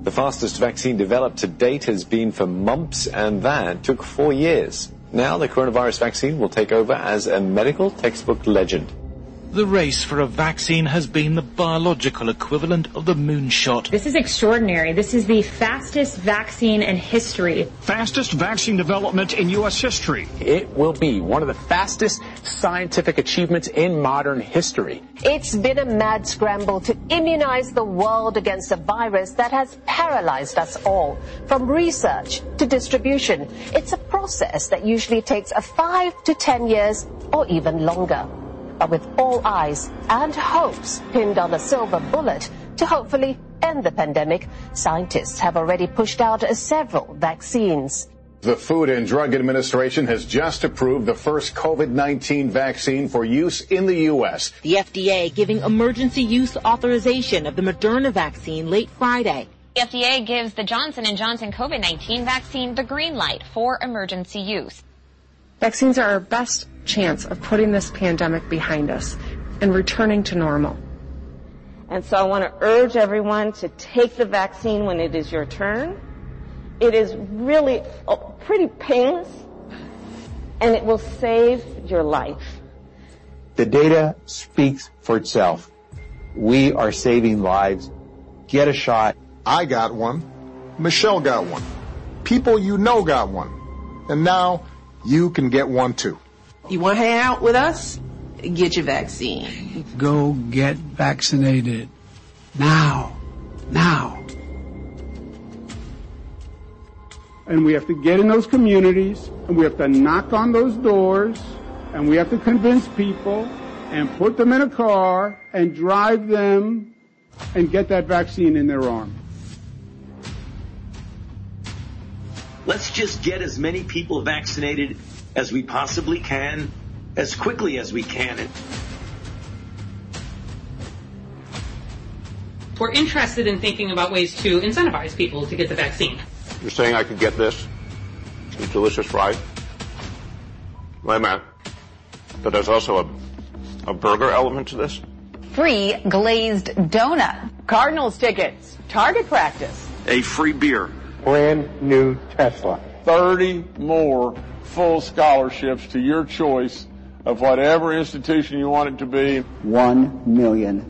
The fastest vaccine developed to date has been for mumps, and that took 4 years. Now the coronavirus vaccine will take over as a medical textbook legend. The race for a vaccine has been the biological equivalent of the moonshot. This is extraordinary. This is the fastest vaccine in history. Fastest vaccine development in U.S. history. It will be one of the fastest scientific achievements in modern history. It's been a mad scramble to immunize the world against a virus that has paralyzed us all. From research to distribution, it's a process that usually takes 5 to 10 years or even longer. But with all eyes and hopes pinned on a silver bullet to hopefully end the pandemic, scientists have already pushed out several vaccines. The Food and Drug Administration has just approved the first COVID-19 vaccine for use in the U.S. The FDA giving emergency use authorization of the Moderna vaccine late Friday. The FDA gives the Johnson & Johnson COVID-19 vaccine the green light for emergency use. Vaccines are our best chance of putting this pandemic behind us and returning to normal. And so I want to urge everyone to take the vaccine when it is your turn. It is really pretty painless, and it will save your life. The data speaks for itself. We are saving lives. Get a shot. I got one. Michelle got one. People you know got one. And now you can get one too. You want to hang out with us? Get your vaccine. Go get vaccinated. Now. Now. And we have to get in those communities, and we have to knock on those doors, and we have to convince people and put them in a car and drive them and get that vaccine in their arm. Let's just get as many people vaccinated as we possibly can, as quickly as we can. We're interested in thinking about ways to incentivize people to get the vaccine. You're saying I could get this? It's delicious, right? Wait a minute. But there's also a burger element to this? Free glazed donut. Cardinals tickets. Target practice. A free beer. Brand new Tesla. 30 more full scholarships to your choice of whatever institution you want it to be. $1 million.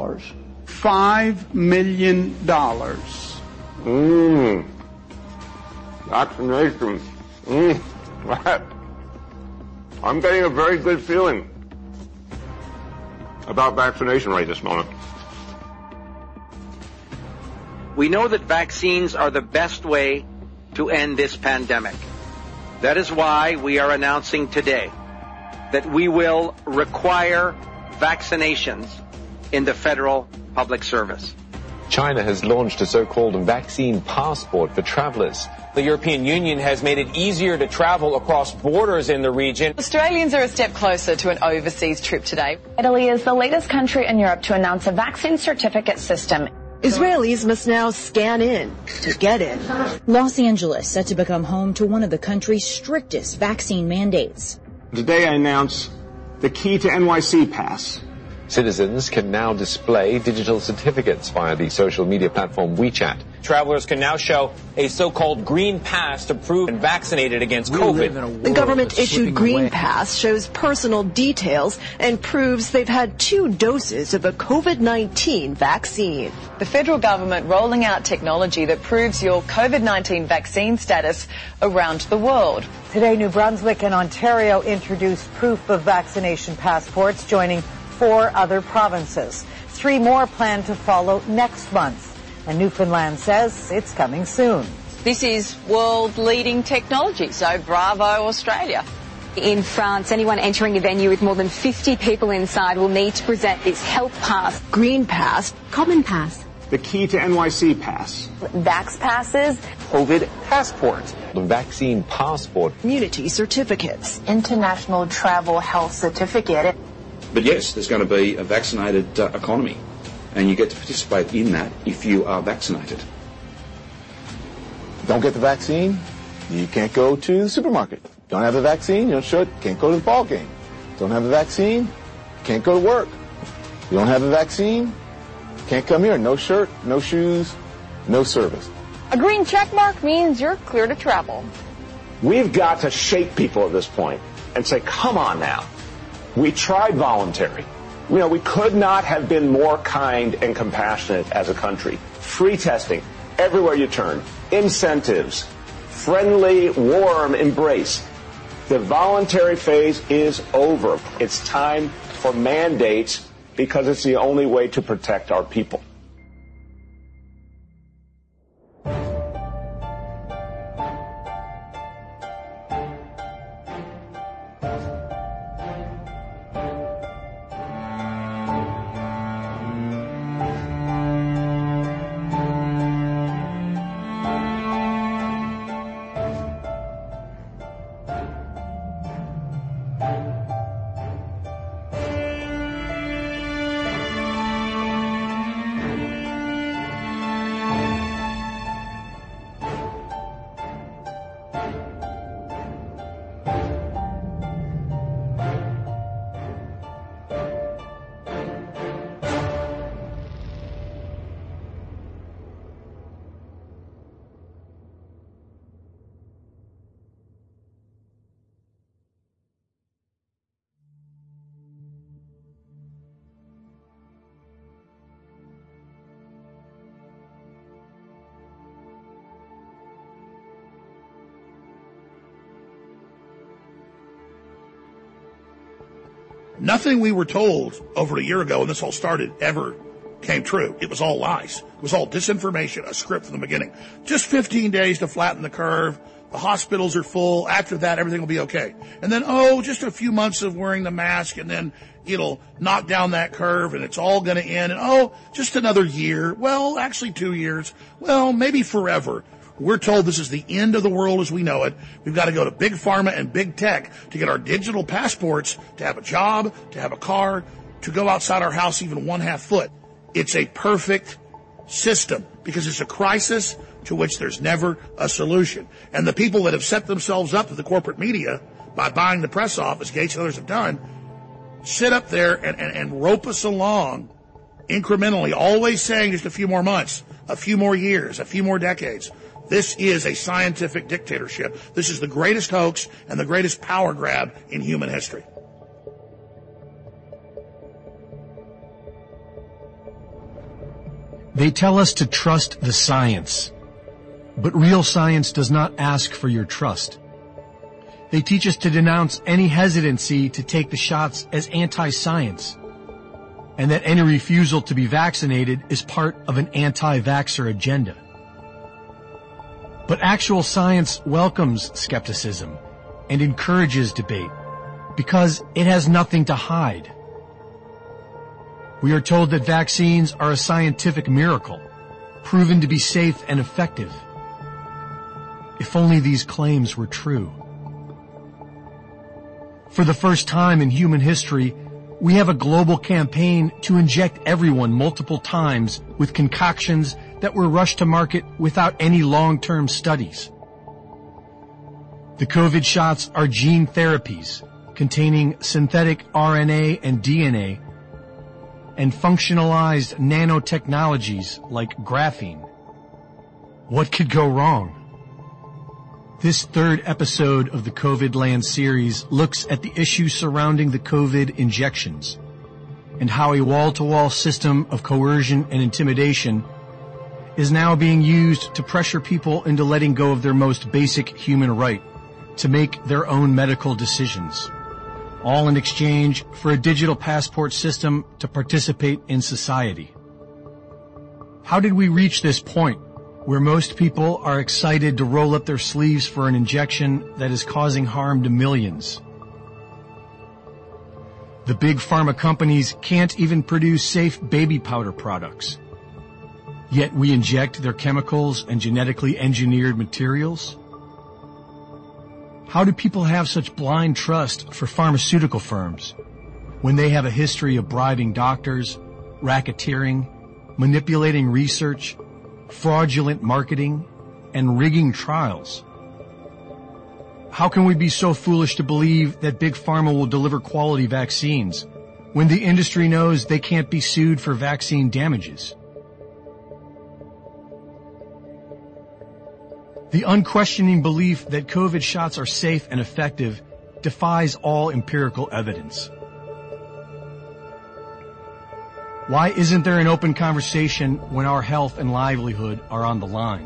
$5 million. Vaccination. I'm getting a very good feeling about vaccination right this moment. We know that vaccines are the best way to end this pandemic. That is why we are announcing today that we will require vaccinations in the federal public service. China has launched a so-called vaccine passport for travelers. The European Union has made it easier to travel across borders in the region. Australians are a step closer to an overseas trip today. Italy is the latest country in Europe to announce a vaccine certificate system. Israelis must now scan in to get in. Los Angeles set to become home to one of the country's strictest vaccine mandates. Today I announce the key to NYC Pass. Citizens can now display digital certificates via the social media platform WeChat. Travelers can now show a so-called green pass to prove and vaccinated against COVID. The government-issued green pass shows personal details and proves they've had 2 doses of a COVID-19 vaccine. The federal government rolling out technology that proves your COVID-19 vaccine status around the world. Today, New Brunswick and Ontario introduced proof of vaccination passports, joining 4 other provinces. 3 more plan to follow next month. And Newfoundland says it's coming soon. This is world-leading technology, so bravo, Australia. In France, anyone entering a venue with more than 50 people inside will need to present this health pass. Green pass. Common pass. The key to NYC Pass. Vax passes. COVID passport. The vaccine passport. Community certificates. International travel health certificate. But yes, there's going to be a vaccinated economy, and you get to participate in that if you are vaccinated. Don't get the vaccine, you can't go to the supermarket. Don't have the vaccine, can't go to the ball game. Don't have the vaccine, can't go to work. You don't have the vaccine, can't come here. No shirt, no shoes, no service. A green check mark means you're clear to travel. We've got to shake people at this point and say, come on now. We tried voluntary. We could not have been more kind and compassionate as a country. Free testing everywhere you turn. Incentives. Friendly, warm embrace. The voluntary phase is over. It's time for mandates because it's the only way to protect our people. Nothing we were told over a year ago when this all started ever came true. It was all lies. It was all disinformation, a script from the beginning. Just 15 days to flatten the curve. The hospitals are full. After that, everything will be okay. And then, just a few months of wearing the mask, and then it'll knock down that curve, and it's all going to end. And, just another year. Well, actually 2 years. Well, maybe forever. We're told this is the end of the world as we know it. We've got to go to big pharma and big tech to get our digital passports, to have a job, to have a car, to go outside our house even 1/2 foot. It's a perfect system because it's a crisis to which there's never a solution. And the people that have set themselves up to the corporate media by buying the press off, as Gates and others have done, sit up there and rope us along incrementally, always saying just a few more months, a few more years, a few more decades. This is a scientific dictatorship. This is the greatest hoax and the greatest power grab in human history. They tell us to trust the science, but real science does not ask for your trust. They teach us to denounce any hesitancy to take the shots as anti-science, and that any refusal to be vaccinated is part of an anti-vaxxer agenda. But actual science welcomes skepticism and encourages debate because it has nothing to hide. We are told that vaccines are a scientific miracle, proven to be safe and effective. If only these claims were true. For the first time in human history, we have a global campaign to inject everyone multiple times with concoctions that were rushed to market without any long-term studies. The COVID shots are gene therapies containing synthetic RNA and DNA and functionalized nanotechnologies like graphene. What could go wrong? This third episode of the COVID Land series looks at the issues surrounding the COVID injections and how a wall-to-wall system of coercion and intimidation is now being used to pressure people into letting go of their most basic human right to make their own medical decisions, all in exchange for a digital passport system to participate in society. How did we reach this point where most people are excited to roll up their sleeves for an injection that is causing harm to millions? The big pharma companies can't even produce safe baby powder products. Yet we inject their chemicals and genetically engineered materials? How do people have such blind trust for pharmaceutical firms when they have a history of bribing doctors, racketeering, manipulating research, fraudulent marketing, and rigging trials? How can we be so foolish to believe that Big Pharma will deliver quality vaccines when the industry knows they can't be sued for vaccine damages? The unquestioning belief that COVID shots are safe and effective defies all empirical evidence. Why isn't there an open conversation when our health and livelihood are on the line?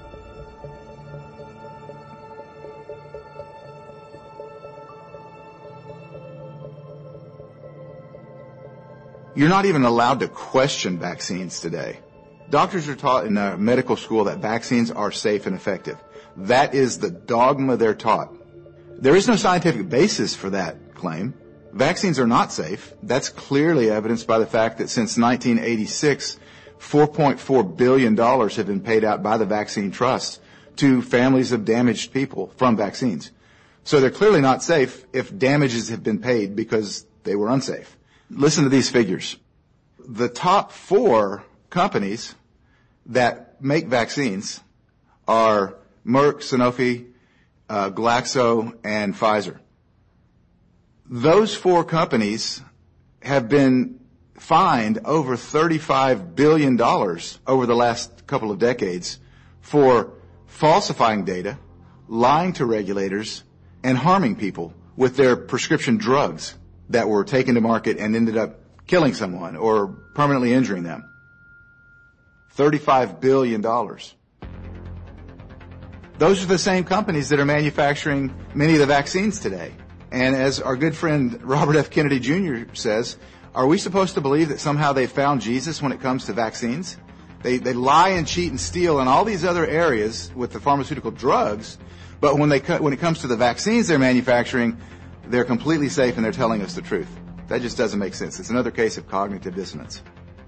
You're not even allowed to question vaccines today. Doctors are taught in medical school that vaccines are safe and effective. That is the dogma they're taught. There is no scientific basis for that claim. Vaccines are not safe. That's clearly evidenced by the fact that since 1986, $4.4 billion have been paid out by the Vaccine Trust to families of damaged people from vaccines. So they're clearly not safe if damages have been paid because they were unsafe. Listen to these figures. The top 4 companies that make vaccines are Merck, Sanofi, Glaxo, and Pfizer. Those 4 companies have been fined over $35 billion over the last couple of decades for falsifying data, lying to regulators, and harming people with their prescription drugs that were taken to market and ended up killing someone or permanently injuring them. $35 billion. Those are the same companies that are manufacturing many of the vaccines today. And as our good friend Robert F. Kennedy Jr. says, are we supposed to believe that somehow they found Jesus when it comes to vaccines? They lie and cheat and steal in all these other areas with the pharmaceutical drugs, but when it comes to the vaccines they're manufacturing, they're completely safe and they're telling us the truth. That just doesn't make sense. It's another case of cognitive dissonance.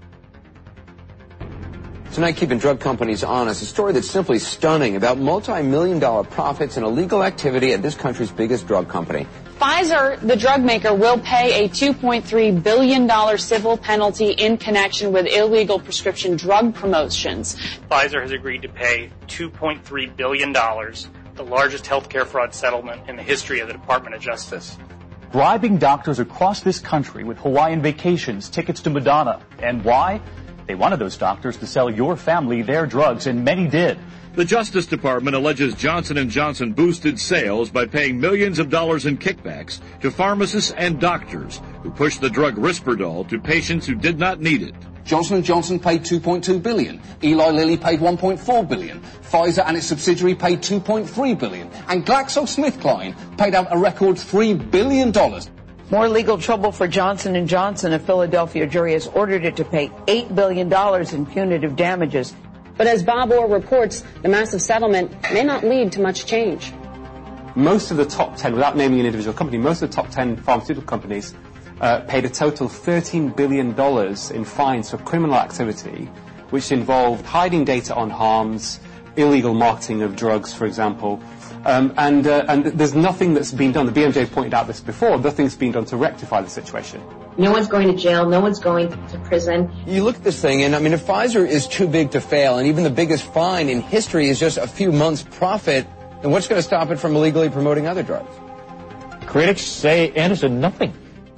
Tonight, keeping drug companies honest, a story that's simply stunning about multi-million-dollar profits and illegal activity at this country's biggest drug company. Pfizer, the drug maker, will pay a $2.3 billion civil penalty in connection with illegal prescription drug promotions. Pfizer has agreed to pay $2.3 billion, the largest healthcare fraud settlement in the history of the Department of Justice. Bribing doctors across this country with Hawaiian vacations, tickets to Madonna. And why? They wanted those doctors to sell your family their drugs, and many did. The Justice Department alleges Johnson & Johnson boosted sales by paying millions of dollars in kickbacks to pharmacists and doctors who pushed the drug Risperdal to patients who did not need it. Johnson & Johnson paid $2.2 billion. Eli Lilly paid $1.4 billion. Pfizer and its subsidiary paid $2.3 billion. And GlaxoSmithKline paid out a record $3 billion. More legal trouble for Johnson & Johnson. A Philadelphia jury has ordered it to pay $8 billion in punitive damages. But as Bob Orr reports, the massive settlement may not lead to much change. Most of the top 10, without naming an individual company, most of the top 10 pharmaceutical companies paid a total of $13 billion in fines for criminal activity, which involved hiding data on harms, illegal marketing of drugs, for example. And there's nothing that's been done. The BMJ pointed out this before. Nothing's been done to rectify the situation. No one's going to jail. No one's going to prison. You look at this thing, and I mean, if Pfizer is too big to fail, and even the biggest fine in history is just a few months' profit, then what's going to stop it from illegally promoting other drugs? Critics say Anderson nothing.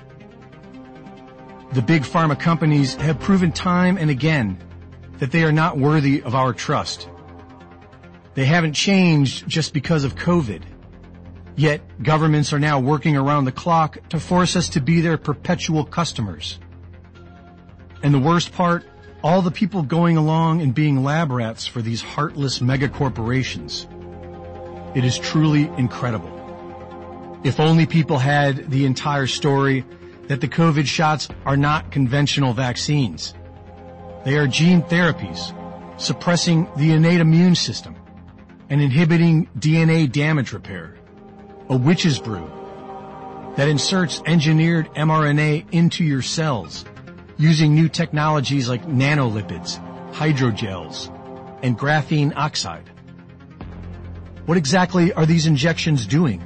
The big pharma companies have proven time and again that they are not worthy of our trust. They haven't changed just because of COVID. Yet, governments are now working around the clock to force us to be their perpetual customers. And the worst part, all the people going along and being lab rats for these heartless megacorporations. It is truly incredible. If only people had the entire story that the COVID shots are not conventional vaccines. They are gene therapies, suppressing the innate immune system and inhibiting DNA damage repair. A witch's brew that inserts engineered mRNA into your cells using new technologies like nanolipids, hydrogels, and graphene oxide. What exactly are these injections doing?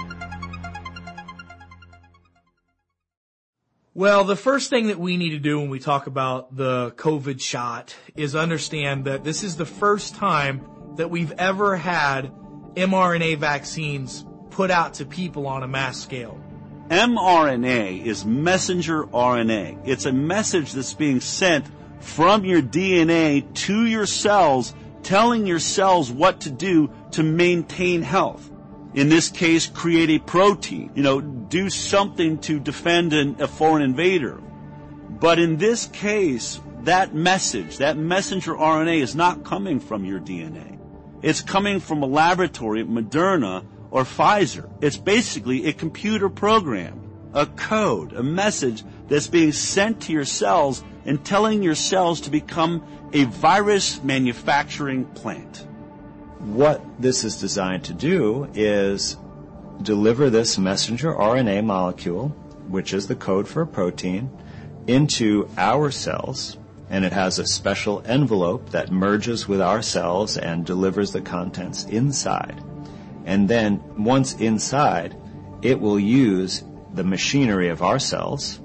Well, the first thing that we need to do when we talk about the COVID shot is understand that this is the first time that we've ever had mRNA vaccines put out to people on a mass scale. mRNA is messenger RNA. It's a message that's being sent from your DNA to your cells telling your cells what to do to maintain health. In this case, create a protein, do something to defend a foreign invader. But in this case, that message, that messenger RNA is not coming from your DNA. It's coming from a laboratory at Moderna or Pfizer. It's basically a computer program, a code, a message that's being sent to your cells and telling your cells to become a virus manufacturing plant. What this is designed to do is deliver this messenger RNA molecule, which is the code for a protein, into our cells, and it has a special envelope that merges with our cells and delivers the contents inside. And then, once inside, it will use the machinery of our cells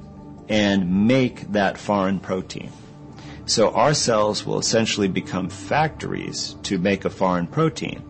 and make that foreign protein. So our cells will essentially become factories to make a foreign protein.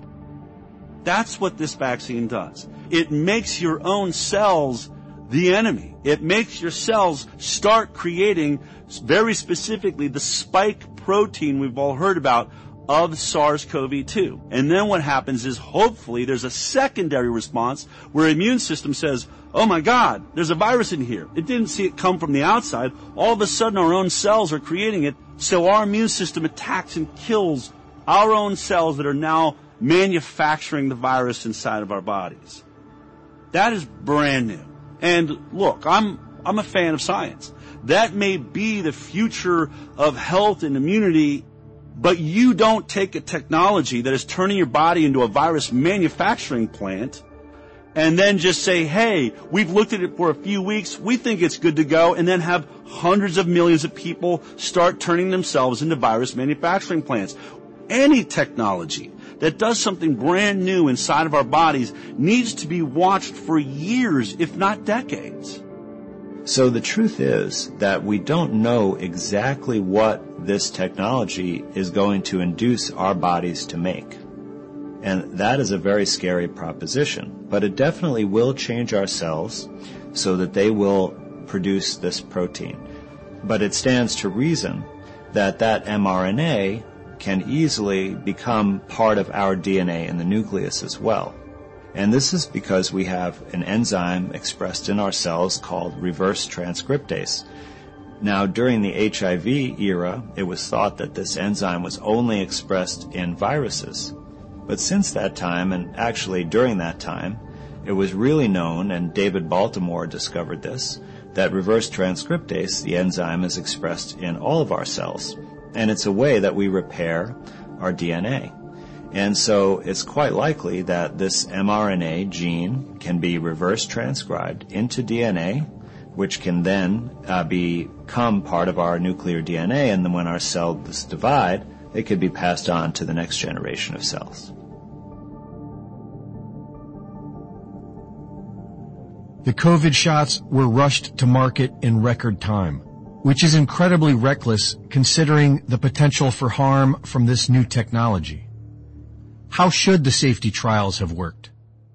That's what this vaccine does. It makes your own cells the enemy. It makes your cells start creating, very specifically, the spike protein we've all heard about of SARS-CoV-2. And then what happens is, hopefully, there's a secondary response where the immune system says, oh my God, there's a virus in here. It didn't see it come from the outside. All of a sudden, our own cells are creating it. So our immune system attacks and kills our own cells that are now manufacturing the virus inside of our bodies. That is brand new. And look, I'm a fan of science. That may be the future of health and immunity, but you don't take a technology that is turning your body into a virus manufacturing plant and then just say, hey, we've looked at it for a few weeks, we think it's good to go, and then have hundreds of millions of people start turning themselves into virus manufacturing plants. Any technology that does something brand new inside of our bodies needs to be watched for years, if not decades. So the truth is that we don't know exactly what this technology is going to induce our bodies to make. And that is a very scary proposition. But it definitely will change our cells so that they will produce this protein. But it stands to reason that that mRNA can easily become part of our DNA in the nucleus as well. And this is because we have an enzyme expressed in our cells called reverse transcriptase. Now, during the HIV era, it was thought that this enzyme was only expressed in viruses. But since that time, and actually during that time, it was really known, and David Baltimore discovered this, that reverse transcriptase, the enzyme, is expressed in all of our cells. And it's a way that we repair our DNA. And so it's quite likely that this mRNA gene can be reverse transcribed into DNA, which can then become part of our nuclear DNA, and then when our cells divide, it could be passed on to the next generation of cells. The COVID shots were rushed to market in record time, which is incredibly reckless considering the potential for harm from this new technology. How should the safety trials have worked?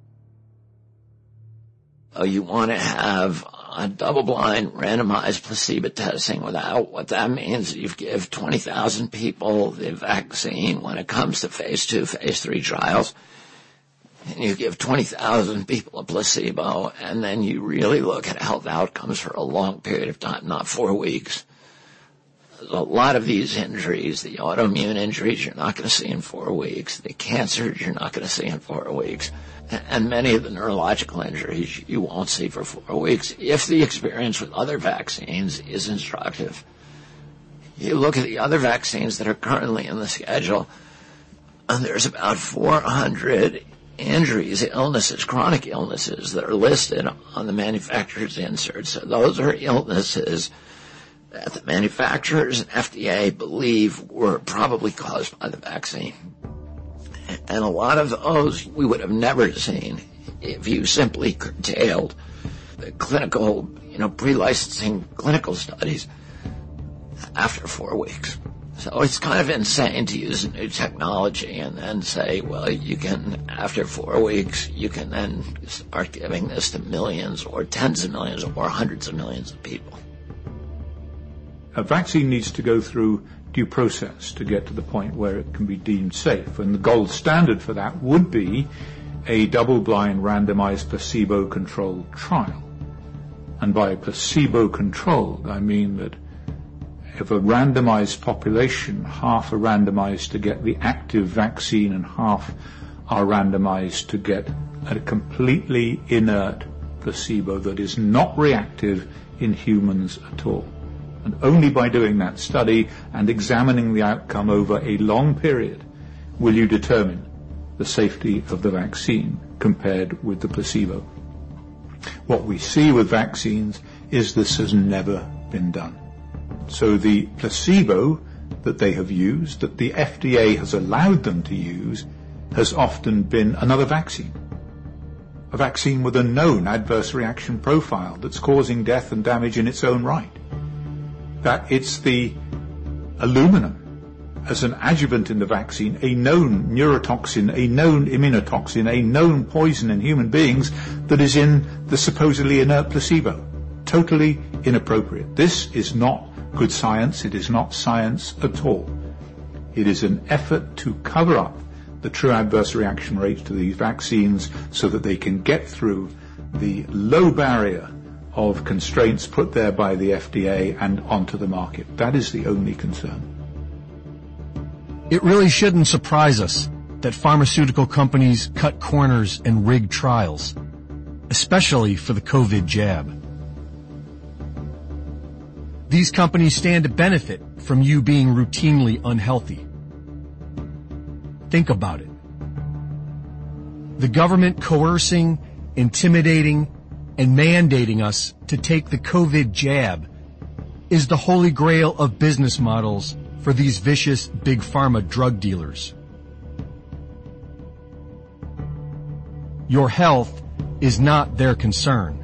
You want to have a double-blind randomized placebo testing. Without what that means, you give 20,000 people the vaccine when it comes to phase 2, phase 3 trials, and you give 20,000 people a placebo, and then you really look at health outcomes for a long period of time, not 4 weeks. A lot of these injuries, the autoimmune injuries, you're not going to see in 4 weeks. The cancers, you're not going to see in 4 weeks. And many of the neurological injuries you won't see for 4 weeks if the experience with other vaccines is instructive. You look at the other vaccines that are currently in the schedule, and there's about 400 injuries, illnesses, chronic illnesses that are listed on the manufacturer's insert. So those are illnesses that the manufacturers and FDA believe were probably caused by the vaccine. And a lot of those we would have never seen if you simply curtailed the clinical, pre-licensing clinical studies after 4 weeks. So it's kind of insane to use a new technology and then say, well, you can, after 4 weeks, you can then start giving this to millions or tens of millions or hundreds of millions of people. A vaccine needs to go through due process to get to the point where it can be deemed safe, and the gold standard for that would be a double-blind randomized placebo-controlled trial. And by placebo-controlled, I mean that if a randomized population, half are randomized to get the active vaccine and half are randomized to get a completely inert placebo that is not reactive in humans at all. And only by doing that study and examining the outcome over a long period will you determine the safety of the vaccine compared with the placebo. What we see with vaccines is this has never been done. So the placebo that they have used, that the FDA has allowed them to use, has often been another vaccine. A vaccine with a known adverse reaction profile that's causing death and damage in its own right. That it's the aluminum as an adjuvant in the vaccine, a known neurotoxin, a known immunotoxin, a known poison in human beings that is in the supposedly inert placebo. Totally inappropriate. This is not good science. It is not science at all. It is an effort to cover up the true adverse reaction rates to these vaccines so that they can get through the low barrier of constraints put there by the FDA and onto the market. That is the only concern. It really shouldn't surprise us that pharmaceutical companies cut corners and rig trials, especially for the COVID jab. These companies stand to benefit from you being routinely unhealthy. Think about it. The government coercing, intimidating, and mandating us to take the COVID jab is the holy grail of business models for these vicious big pharma drug dealers. Your health is not their concern.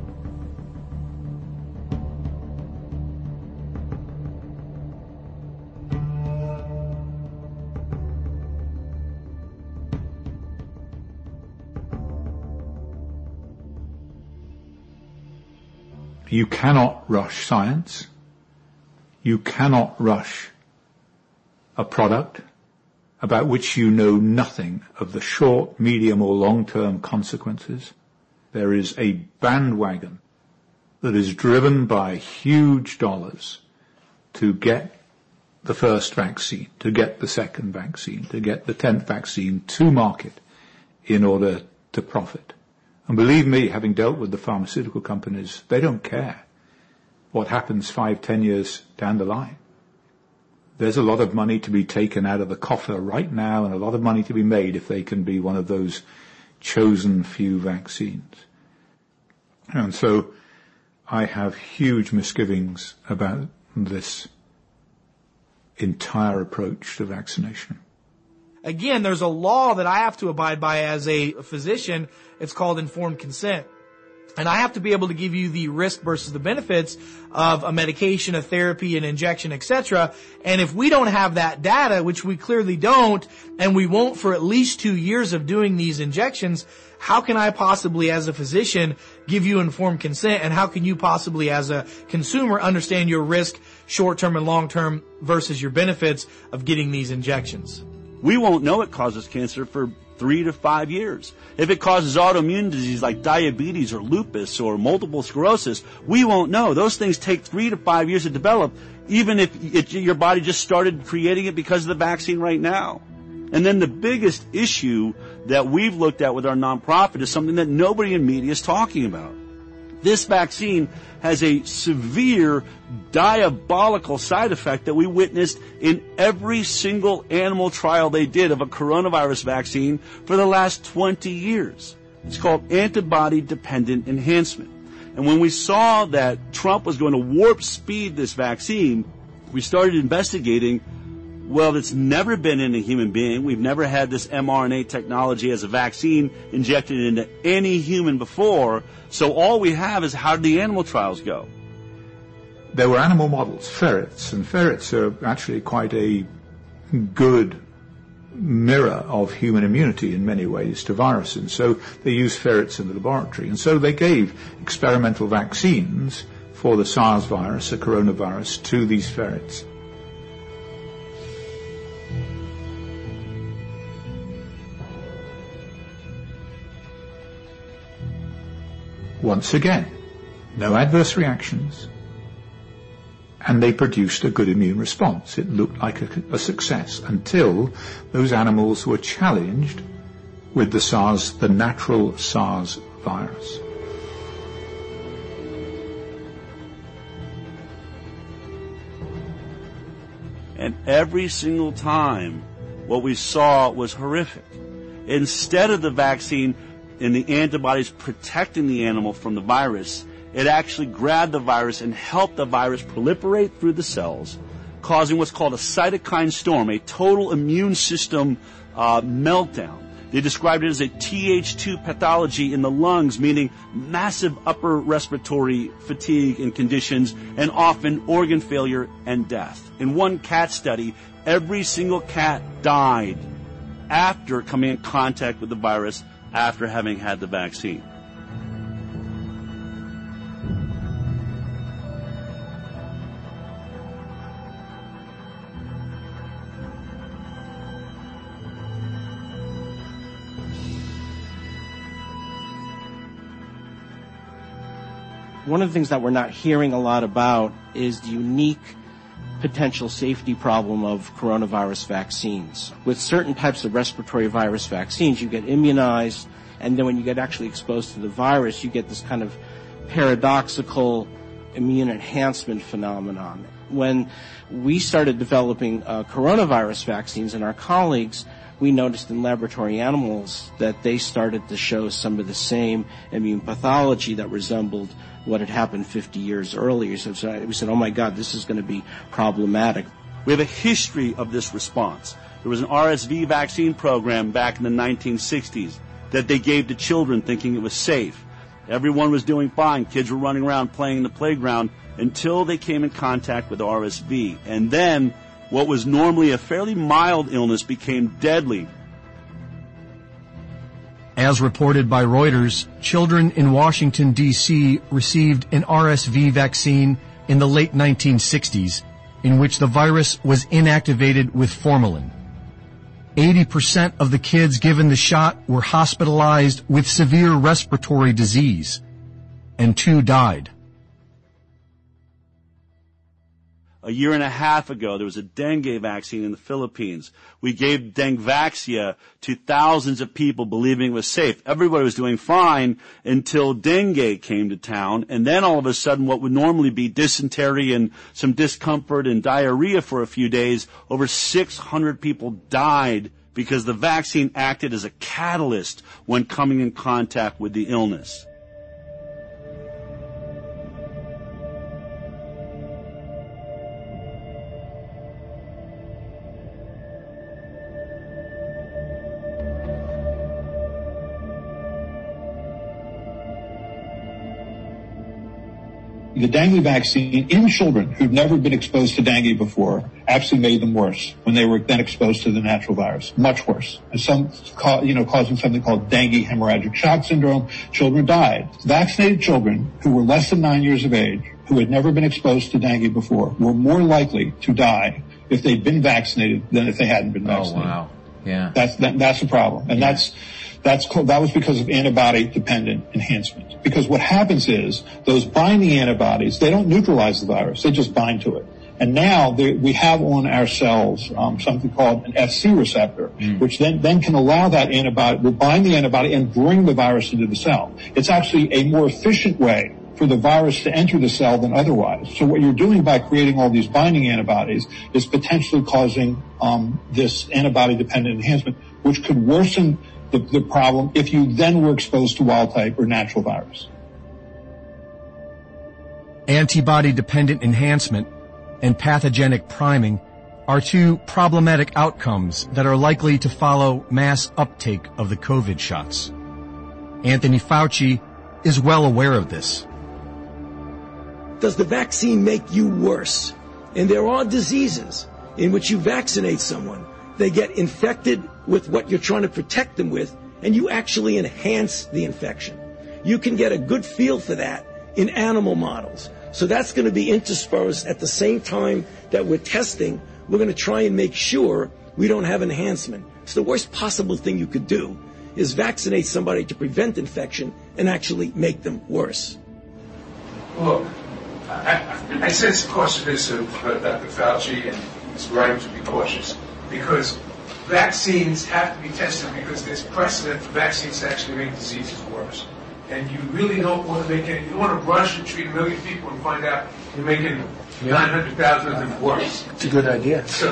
You cannot rush science. You cannot rush a product about which you know nothing of the short, medium, or long-term consequences. There is a bandwagon that is driven by huge dollars to get the first vaccine, to get the second vaccine, to get the 10th vaccine to market in order to profit. And believe me, having dealt with the pharmaceutical companies, they don't care what happens 5-10 years down the line. There's a lot of money to be taken out of the coffer right now and a lot of money to be made if they can be one of those chosen few vaccines. And so I have huge misgivings about this entire approach to vaccination. Again, there's a law that I have to abide by as a physician. It's called informed consent. And I have to be able to give you the risk versus the benefits of a medication, a therapy, an injection, etc. And if we don't have that data, which we clearly don't, and we won't for at least 2 years of doing these injections, how can I possibly as a physician give you informed consent? And how can you possibly as a consumer understand your risk, short-term and long-term, versus your benefits of getting these injections? We won't know it causes cancer for 3 to 5 years. If it causes autoimmune disease like diabetes or lupus or multiple sclerosis, we won't know. Those things take 3 to 5 years to develop, even if your body just started creating it because of the vaccine right now. And then the biggest issue that we've looked at with our nonprofit is something that nobody in media is talking about. This vaccine has a severe diabolical side effect that we witnessed in every single animal trial they did of a coronavirus vaccine for the last 20 years. It's called antibody-dependent enhancement. And when we saw that Trump was going to warp speed this vaccine, we started investigating. Well, it's never been in a human being. We've never had this mRNA technology as a vaccine injected into any human before. So all we have is how did the animal trials go? There were animal models, ferrets, and ferrets are actually quite a good mirror of human immunity in many ways to viruses. So they used ferrets in the laboratory. And so they gave experimental vaccines for the SARS virus, the coronavirus, to these ferrets. Once again, no adverse reactions, and they produced a good immune response. It looked like a success until those animals were challenged with the natural SARS virus. And every single time, what we saw was horrific. Instead of the vaccine and the antibodies protecting the animal from the virus, it actually grabbed the virus and helped the virus proliferate through the cells, causing what's called a cytokine storm, a total immune system meltdown. They described it as a Th2 pathology in the lungs, meaning massive upper respiratory fatigue and conditions, and often organ failure and death. In one cat study, every single cat died after coming in contact with the virus after having had the vaccine. One of the things that we're not hearing a lot about is the unique potential safety problem of coronavirus vaccines. With certain types of respiratory virus vaccines, you get immunized, and then when you get actually exposed to the virus, you get this kind of paradoxical immune enhancement phenomenon. When we started developing coronavirus vaccines, and our colleagues, we noticed in laboratory animals that they started to show some of the same immune pathology that resembled what had happened 50 years earlier. So we said, oh my God, this is going to be problematic. We have a history of this response. There was an RSV vaccine program back in the 1960s that they gave to children thinking it was safe. Everyone was doing fine. Kids were running around playing in the playground until they came in contact with RSV. And then what was normally a fairly mild illness became deadly. As reported by Reuters, children in Washington, D.C. received an RSV vaccine in the late 1960s, in which the virus was inactivated with formalin. 80% of the kids given the shot were hospitalized with severe respiratory disease, and 2 died. A year and a half ago, there was a dengue vaccine in the Philippines. We gave Dengvaxia to thousands of people believing it was safe. Everybody was doing fine until dengue came to town, and then all of a sudden what would normally be dysentery and some discomfort and diarrhea for a few days, over 600 people died because the vaccine acted as a catalyst when coming in contact with the illness. The dengue vaccine in children who've never been exposed to dengue before actually made them worse when they were then exposed to the natural virus, much worse. And causing something called dengue hemorrhagic shock syndrome. Children died. Vaccinated children who were less than 9 years of age, who had never been exposed to dengue before, were more likely to die if they'd been vaccinated than if they hadn't been vaccinated. Oh, wow. Yeah. That's a problem. And that was because of antibody-dependent enhancement. Because what happens is those binding antibodies, they don't neutralize the virus, they just bind to it. And now we have on our cells something called an Fc receptor, which then can allow that antibody, will bind the antibody and bring the virus into the cell. It's actually a more efficient way for the virus to enter the cell than otherwise. So what you're doing by creating all these binding antibodies is potentially causing this antibody-dependent enhancement, which could worsen the problem if you then were exposed to wild type or natural virus. Antibody-dependent enhancement and pathogenic priming are 2 problematic outcomes that are likely to follow mass uptake of the COVID shots. Anthony Fauci is well aware of this. Does the vaccine make you worse? And there are diseases in which you vaccinate someone, they get infected with what you're trying to protect them with, and you actually enhance the infection. You can get a good feel for that in animal models. So that's going to be interspersed at the same time that we're testing. We're going to try and make sure we don't have enhancement. So the worst possible thing you could do is vaccinate somebody to prevent infection and actually make them worse. Look, I sense cautiousness of Dr. Fauci, and it's right to be cautious because vaccines have to be tested because there's precedent for vaccines to actually make diseases worse. And you really don't want to you don't want to rush and treat 1 million people and find out you're making 900,000 of them worse. It's a good idea. So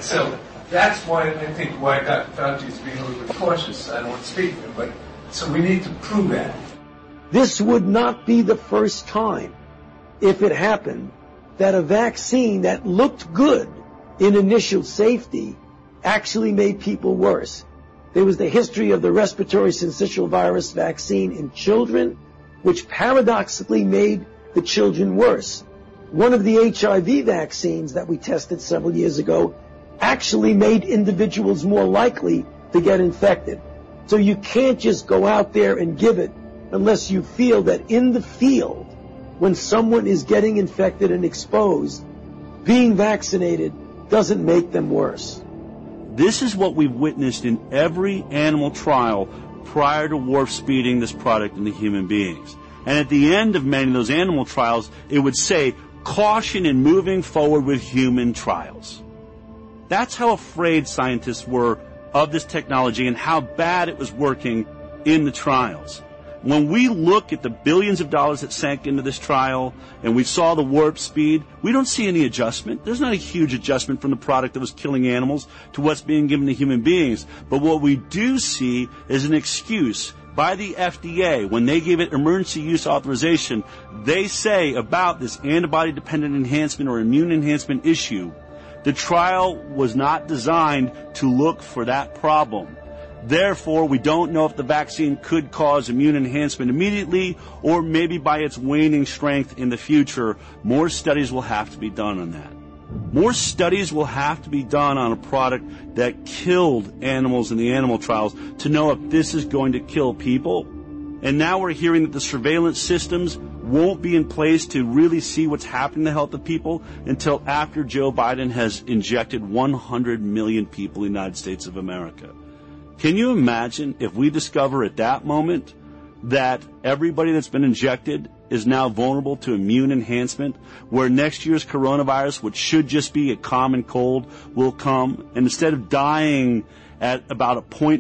that's why I think why Dr. Fauci is being a little bit cautious. I don't want to speak to him, but so we need to prove that. This would not be the first time, if it happened, that a vaccine that looked good in initial safety actually made people worse. There was the history of the respiratory syncytial virus vaccine in children, which paradoxically made the children worse. One of the HIV vaccines that we tested several years ago actually made individuals more likely to get infected. So you can't just go out there and give it unless you feel that in the field, when someone is getting infected and exposed, being vaccinated doesn't make them worse. This is what we've witnessed in every animal trial prior to warp speeding this product into human beings. And at the end of many of those animal trials, it would say, caution in moving forward with human trials. That's how afraid scientists were of this technology and how bad it was working in the trials. When we look at the billions of dollars that sank into this trial and we saw the warp speed, we don't see any adjustment. There's not a huge adjustment from the product that was killing animals to what's being given to human beings. But what we do see is an excuse by the FDA. When they give it emergency use authorization, they say about this antibody-dependent enhancement or immune enhancement issue, the trial was not designed to look for that problem. Therefore, we don't know if the vaccine could cause immune enhancement immediately or maybe by its waning strength in the future. More studies will have to be done on that. More studies will have to be done on a product that killed animals in the animal trials to know if this is going to kill people. And now we're hearing that the surveillance systems won't be in place to really see what's happening to the health of people until after Joe Biden has injected 100 million people in the United States of America. Can you imagine if we discover at that moment that everybody that's been injected is now vulnerable to immune enhancement, where next year's coronavirus, which should just be a common cold, will come, and instead of dying at about a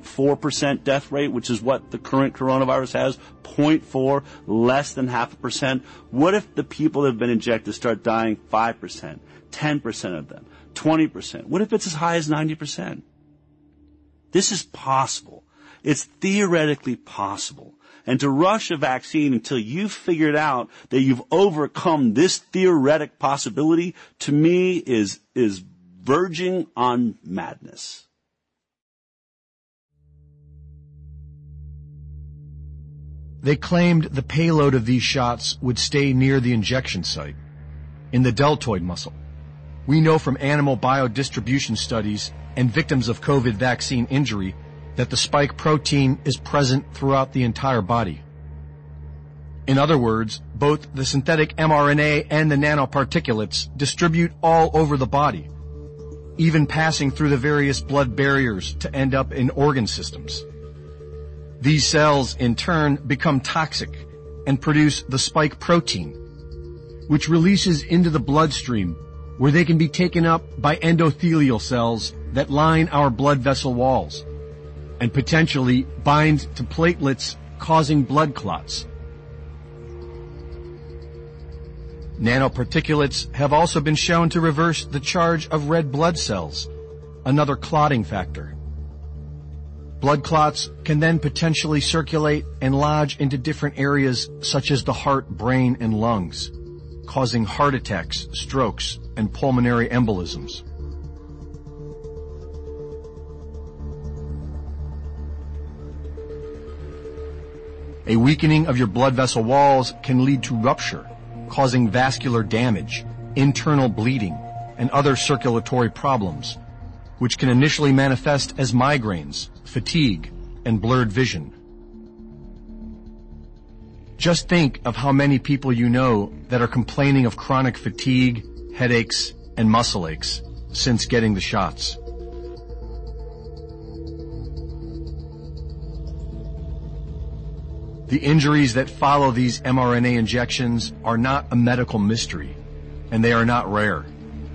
0.4% death rate, which is what the current coronavirus has, 0.4, less than 0.5%, what if the people that have been injected start dying 5%, 10% of them, 20%? What if it's as high as 90%? This is possible. It's theoretically possible. And to rush a vaccine until you've figured out that you've overcome this theoretic possibility, to me, is verging on madness. They claimed the payload of these shots would stay near the injection site, in the deltoid muscle. We know from animal biodistribution studies and victims of COVID vaccine injury that the spike protein is present throughout the entire body. In other words, both the synthetic mRNA and the nanoparticulates distribute all over the body, even passing through the various blood barriers to end up in organ systems. These cells, in turn, become toxic and produce the spike protein, which releases into the bloodstream, where they can be taken up by endothelial cells that line our blood vessel walls and potentially bind to platelets, causing blood clots. Nanoparticulates have also been shown to reverse the charge of red blood cells, another clotting factor. Blood clots can then potentially circulate and lodge into different areas such as the heart, brain, and lungs, causing heart attacks, strokes, and pulmonary embolisms. A weakening of your blood vessel walls can lead to rupture, causing vascular damage, internal bleeding, and other circulatory problems, which can initially manifest as migraines, fatigue, and blurred vision. Just think of how many people you know that are complaining of chronic fatigue, headaches, and muscle aches since getting the shots. The injuries that follow these mRNA injections are not a medical mystery, and they are not rare.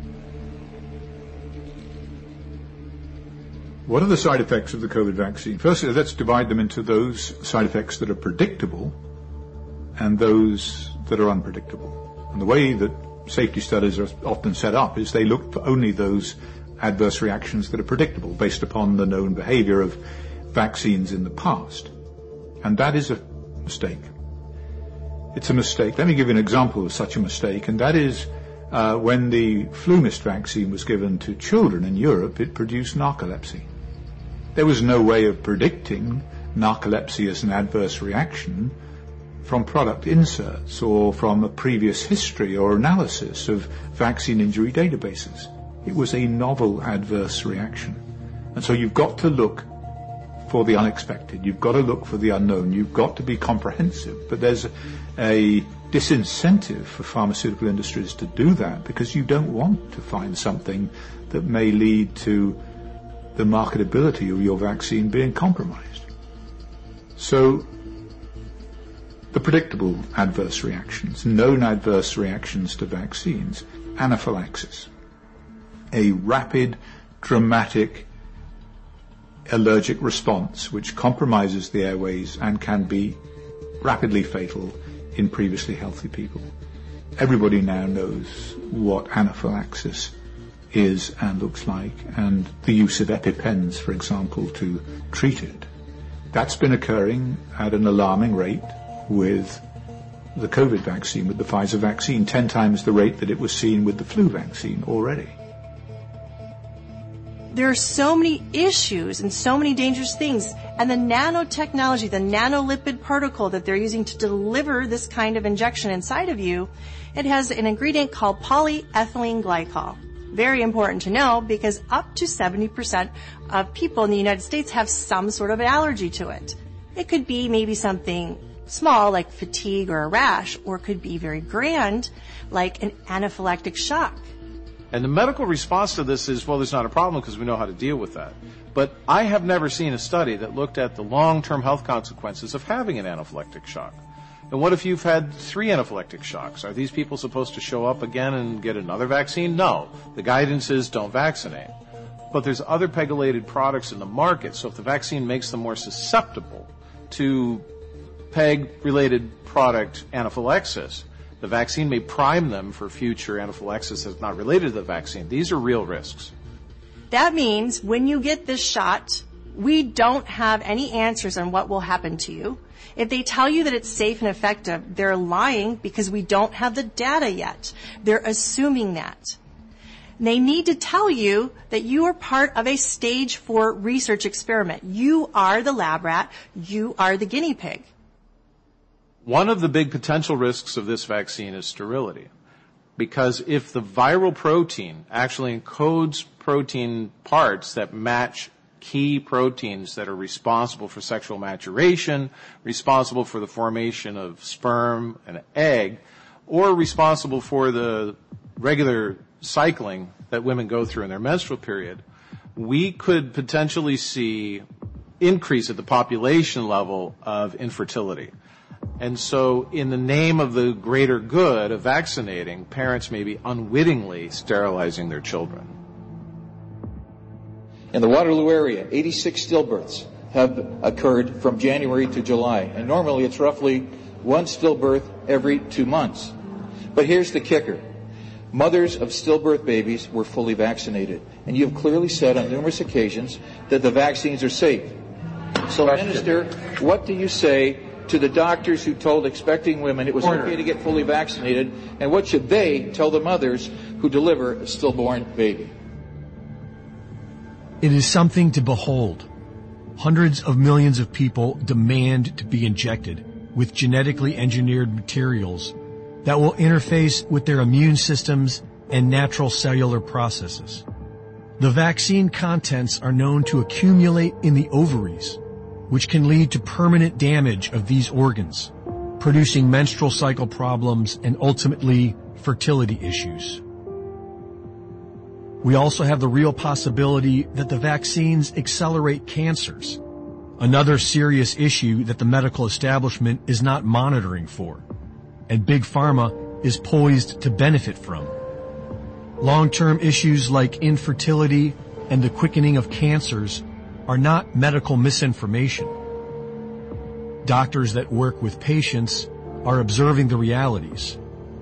What are the side effects of the COVID vaccine? Firstly, let's divide them into those side effects that are predictable and those that are unpredictable. And the way that safety studies are often set up is they look for only those adverse reactions that are predictable based upon the known behavior of vaccines in the past. And that is a mistake. It's a mistake. Let me give you an example of such a mistake, and that is when the FluMist vaccine was given to children in Europe, it produced narcolepsy. There was no way of predicting narcolepsy as an adverse reaction from product inserts or from a previous history or analysis of vaccine injury databases. It was a novel adverse reaction. And so you've got to look for the unexpected. You've got to look for the unknown. You've got to be comprehensive. But there's a disincentive for pharmaceutical industries to do that because you don't want to find something that may lead to the marketability of your vaccine being compromised. So the predictable adverse reactions, known adverse reactions to vaccines, anaphylaxis, a rapid, dramatic allergic response which compromises the airways and can be rapidly fatal in previously healthy people. Everybody now knows what anaphylaxis is and looks like, and the use of EpiPens, for example, to treat it. That's been occurring at an alarming rate with the COVID vaccine, with the Pfizer vaccine, 10 times the rate that it was seen with the flu vaccine already. There are so many issues and so many dangerous things, and the nanotechnology, the nanolipid particle that they're using to deliver this kind of injection inside of you, it has an ingredient called polyethylene glycol. Very important to know because up to 70% of people in the United States have some sort of allergy to it. It could be maybe something small like fatigue or a rash, or it could be very grand like an anaphylactic shock. And the medical response to this is, well, there's not a problem because we know how to deal with that. But I have never seen a study that looked at the long-term health consequences of having an anaphylactic shock. And what if you've had 3 anaphylactic shocks? Are these people supposed to show up again and get another vaccine? No. The guidance is don't vaccinate. But there's other pegylated products in the market, so if the vaccine makes them more susceptible to PEG-related product anaphylaxis, the vaccine may prime them for future anaphylaxis that's not related to the vaccine. These are real risks. That means when you get this shot, we don't have any answers on what will happen to you. If they tell you that it's safe and effective, they're lying because we don't have the data yet. They're assuming that. They need to tell you that you are part of a stage 4 research experiment. You are the lab rat. You are the guinea pig. One of the big potential risks of this vaccine is sterility. Because if the viral protein actually encodes protein parts that match key proteins that are responsible for sexual maturation, responsible for the formation of sperm and egg, or responsible for the regular cycling that women go through in their menstrual period, we could potentially see increase at the population level of infertility. And so in the name of the greater good of vaccinating, parents may be unwittingly sterilizing their children. In the Waterloo area, 86 stillbirths have occurred from January to July, and normally it's roughly 1 stillbirth every 2 months. But here's the kicker. Mothers of stillbirth babies were fully vaccinated, and you have clearly said on numerous occasions that the vaccines are safe. So, Minister, what do you say to the doctors who told expecting women it was okay to get fully vaccinated, and what should they tell the mothers who deliver a stillborn baby? It is something to behold. Hundreds of millions of people demand to be injected with genetically engineered materials that will interface with their immune systems and natural cellular processes. The vaccine contents are known to accumulate in the ovaries, which can lead to permanent damage of these organs. producing menstrual cycle problems and ultimately fertility issues. We also have the real possibility that the vaccines accelerate cancers, another serious issue that the medical establishment is not monitoring for, and Big Pharma is poised to benefit from. Long-term issues like infertility and the quickening of cancers are not medical misinformation. Doctors that work with patients are observing the realities.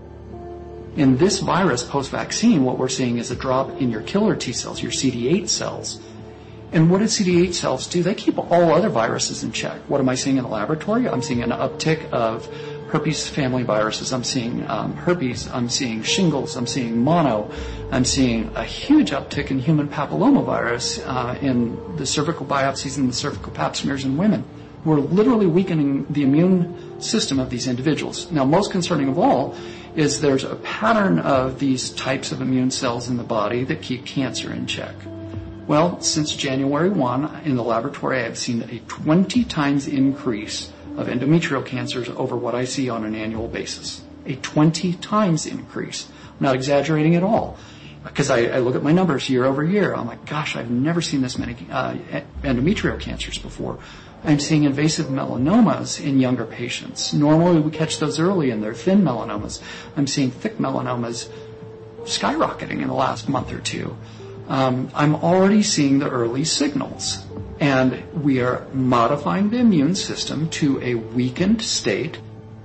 In this virus post-vaccine, what we're seeing is a drop in your killer T cells, your CD8 cells. And what do CD8 cells do? They keep all other viruses in check. What am I seeing in the laboratory? I'm seeing an uptick of herpes family viruses. I'm seeing herpes. I'm seeing shingles. I'm seeing mono. I'm seeing a huge uptick in human papillomavirus in the cervical biopsies and the cervical pap smears in women. We're literally weakening the immune system of these individuals. Now, most concerning of all is there's a pattern of these types of immune cells in the body that keep cancer in check. Well, since January 1, in the laboratory, I've seen a 20 times increase of endometrial cancers over what I see on an annual basis. A 20 times increase. I'm not exaggerating at all. Because I look at my numbers year over year. I'm like, gosh, I've never seen this many endometrial cancers before. I'm seeing invasive melanomas in younger patients. Normally we catch those early and they're thin melanomas. I'm seeing thick melanomas skyrocketing in the last month or two. I'm already seeing the early signals. And we are modifying the immune system to a weakened state.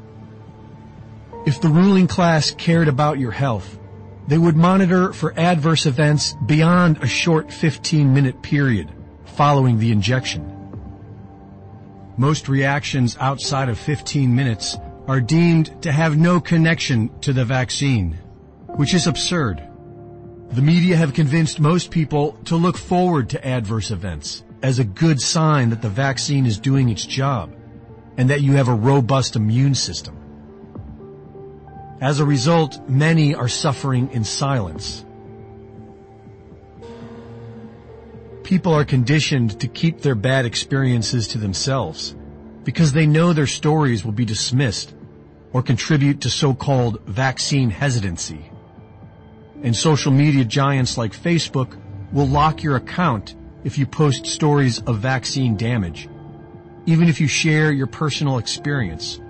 If the ruling class cared about your health, they would monitor for adverse events beyond a short 15-minute period following the injection. Most reactions outside of 15 minutes are deemed to have no connection to the vaccine, which is absurd. The media have convinced most people to look forward to adverse events as a good sign that the vaccine is doing its job and that you have a robust immune system. As a result, many are suffering in silence. People are conditioned to keep their bad experiences to themselves because they know their stories will be dismissed or contribute to so-called vaccine hesitancy. And social media giants like Facebook will lock your account if you post stories of vaccine damage, even if you share your personal experience.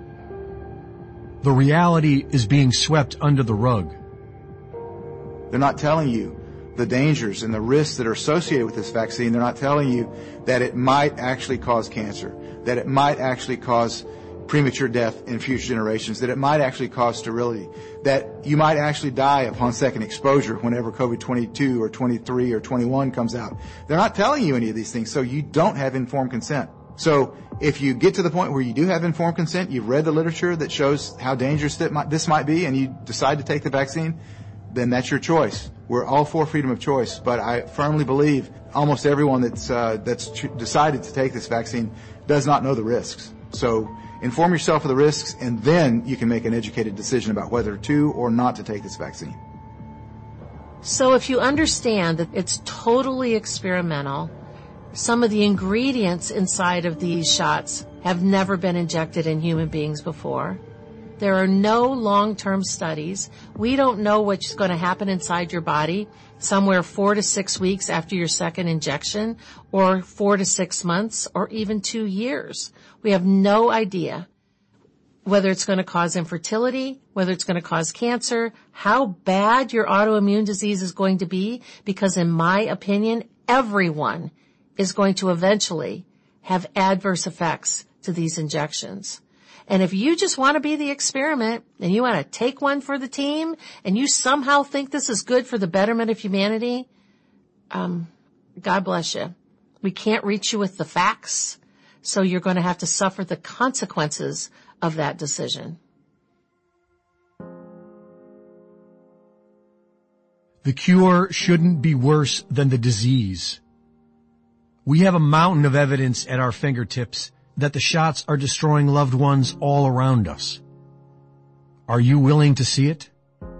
The reality is being swept under the rug. They're not telling you the dangers and the risks that are associated with this vaccine. They're not telling you that it might actually cause cancer, that it might actually cause premature death in future generations, that it might actually cause sterility, that you might actually die upon second exposure whenever COVID-22 or 23 or 21 comes out. They're not telling you any of these things, so you don't have informed consent. So if you get to the point where you do have informed consent, you've read the literature that shows how dangerous this might be, and you decide to take the vaccine, then that's your choice. We're all for freedom of choice, but I firmly believe almost everyone that's decided to take this vaccine does not know the risks. So inform yourself of the risks, and then you can make an educated decision about whether to or not to take this vaccine. So if you understand that it's totally experimental, some of the ingredients inside of these shots have never been injected in human beings before. There are no long-term studies. We don't know what's going to happen inside your body somewhere 4 to 6 weeks after your second injection, or 4 to 6 months, or even 2 years. We have no idea whether it's going to cause infertility, whether it's going to cause cancer, how bad your autoimmune disease is going to be, because in my opinion, everyone is going to eventually have adverse effects to these injections. And if you just want to be the experiment and you want to take one for the team and you somehow think this is good for the betterment of humanity, God bless you. We can't reach you with the facts, so you're going to have to suffer the consequences of that decision. The cure shouldn't be worse than the disease. We have a mountain of evidence at our fingertips that the shots are destroying loved ones all around us. Are you willing to see it?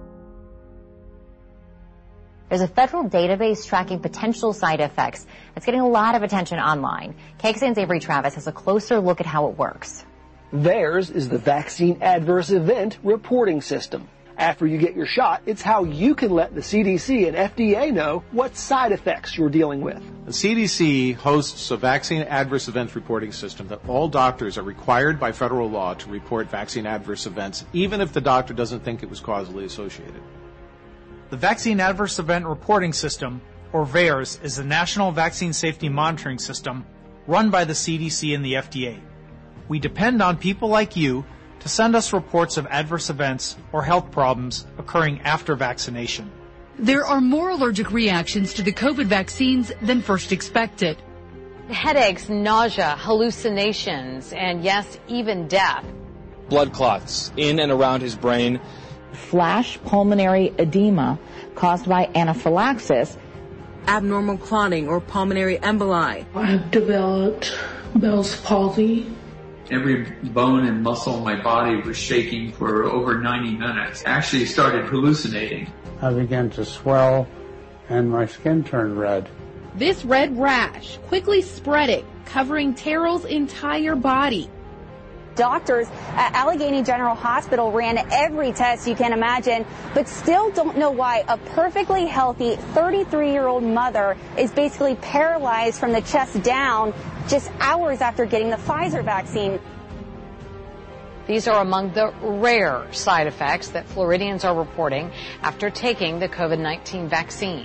There's a federal database tracking potential side effects that's getting a lot of attention online. KXAN's Avery Travis has a closer look at how it works. Theirs is the Vaccine Adverse Event Reporting System. After you get your shot, it's how you can let the CDC and FDA know what side effects you're dealing with. The CDC hosts a vaccine adverse events reporting system that all doctors are required by federal law to report vaccine adverse events, even if the doctor doesn't think it was causally associated. The Vaccine Adverse Event Reporting System, or VAERS, is the National Vaccine Safety Monitoring System run by the CDC and the FDA. We depend on people like you to send us reports of adverse events or health problems occurring after vaccination. There are more allergic reactions to the COVID vaccines than first expected. Headaches, nausea, hallucinations, and yes, even death. Blood clots in and around his brain. Flash pulmonary edema caused by anaphylaxis. Abnormal clotting or pulmonary emboli. I've developed Bell's palsy. Every bone and muscle in my body was shaking for over 90 minutes. Actually started hallucinating. I began to swell and my skin turned red. This red rash quickly spreading, covering Terrell's entire body. Doctors at Allegheny General Hospital ran every test you can imagine, but still don't know why a perfectly healthy 33-year-old mother is basically paralyzed from the chest down just hours after getting the Pfizer vaccine. These are among the rare side effects that Floridians are reporting after taking the COVID-19 vaccine.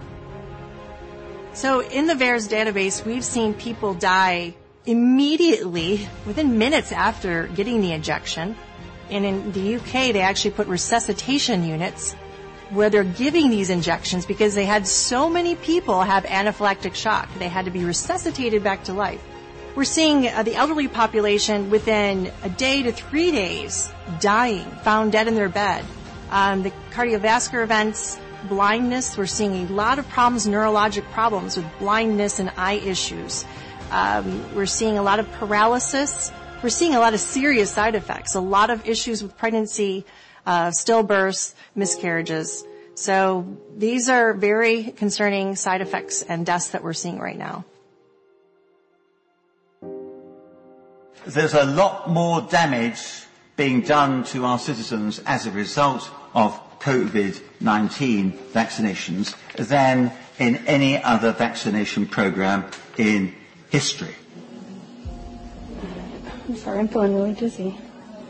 So in the VAERS database, we've seen people die immediately, within minutes after getting the injection. And in the UK, they actually put resuscitation units where they're giving these injections because they had so many people have anaphylactic shock. They had to be resuscitated back to life. We're seeing the elderly population within a day to 3 days dying, found dead in their bed. The cardiovascular events, blindness, we're seeing a lot of problems, neurologic problems with blindness and eye issues. We're seeing a lot of paralysis. We're seeing a lot of serious side effects, a lot of issues with pregnancy, stillbirths, miscarriages. So these are very concerning side effects and deaths that we're seeing right now. There's a lot more damage being done to our citizens as a result of COVID-19 vaccinations than in any other vaccination program in history. I'm sorry, I'm feeling really dizzy.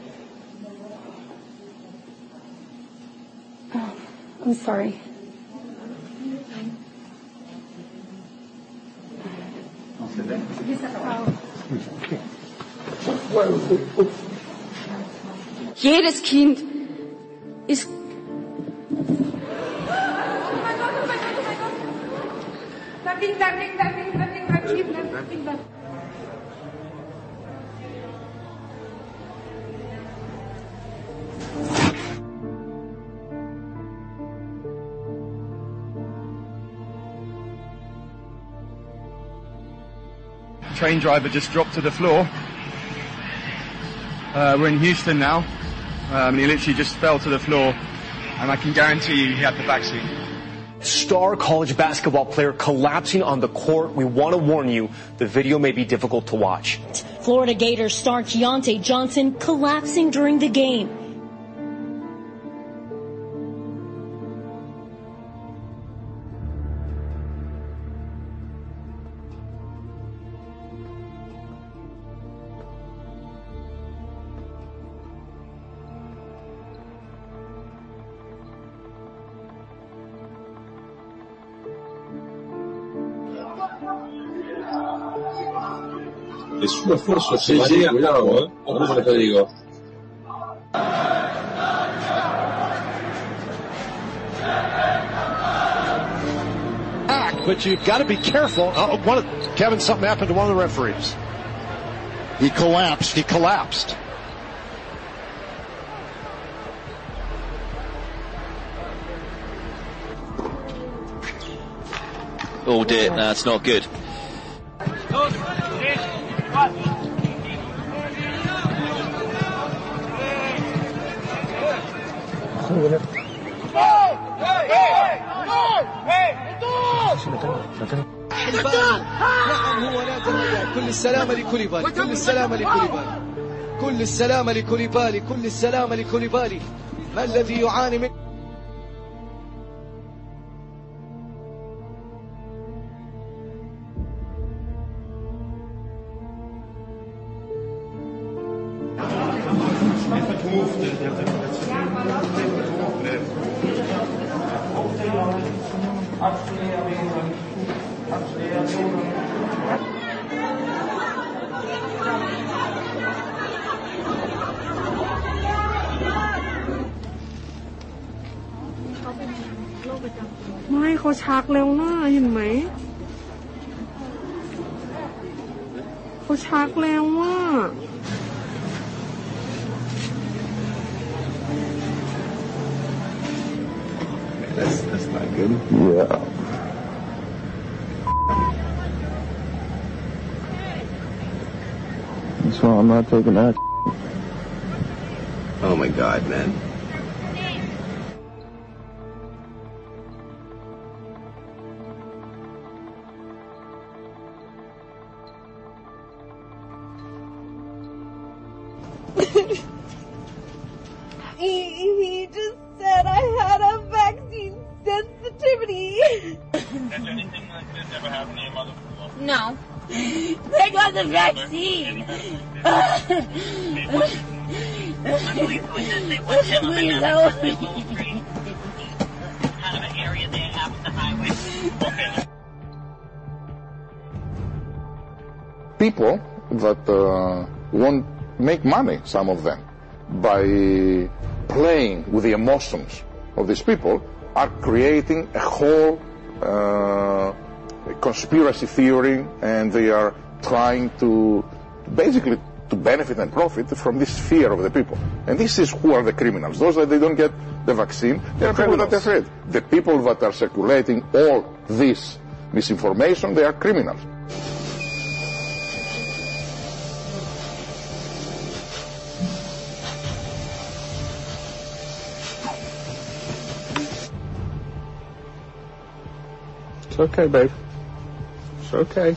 Oh, I'm sorry. Jedes Kind ist... Train driver just dropped to the floor. We're in Houston now, and he literally just fell to the floor, and I can guarantee you he had the vaccine. Star college basketball player collapsing on the court. We want to warn you, the video may be difficult to watch. Florida Gators star Keontae Johnson collapsing during the game. Es un esfuerzo, sí, cuidado, ¿cómo te digo? But you've got to be careful. Kevin, something happened to one of the referees. He collapsed. Oh dear, that's not good. نعم هو لا كل السلامة لكوليبالي كل السلامة لكوليبالي، كل السلامة لكوليبالي. ما الذي يعاني منه؟ ไม่เขาชักแล้วนะเห็นไหมเขาชักแล้วว่า That's not good. Yeah. That's why I'm not taking that. Oh my God, man. He just said I had a vaccine sensitivity. Has anything like this ever happened to your mother before? No. They got the vaccine. Please help me. Kind of an area there after the highway. Okay. People that won't make money, some of them, by playing with the emotions of these people, are creating a whole conspiracy theory, and they are trying to basically to benefit and profit from this fear of the people. And this is who are the criminals. Those that they don't get the vaccine, they're afraid. The people that are circulating all this misinformation, they are criminals. It's okay, babe. It's okay.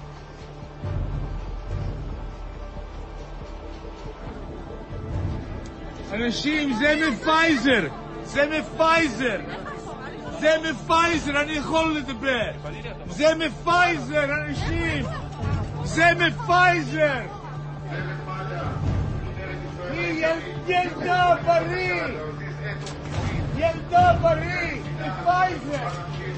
אנשים, זה מפייזר! זה מפייזר! זה מפייזר! אני יכול לדבר! זה מפייזר, אנשים! זה מפייזר! ילדה בריא! ילדה בריא! מפייזר!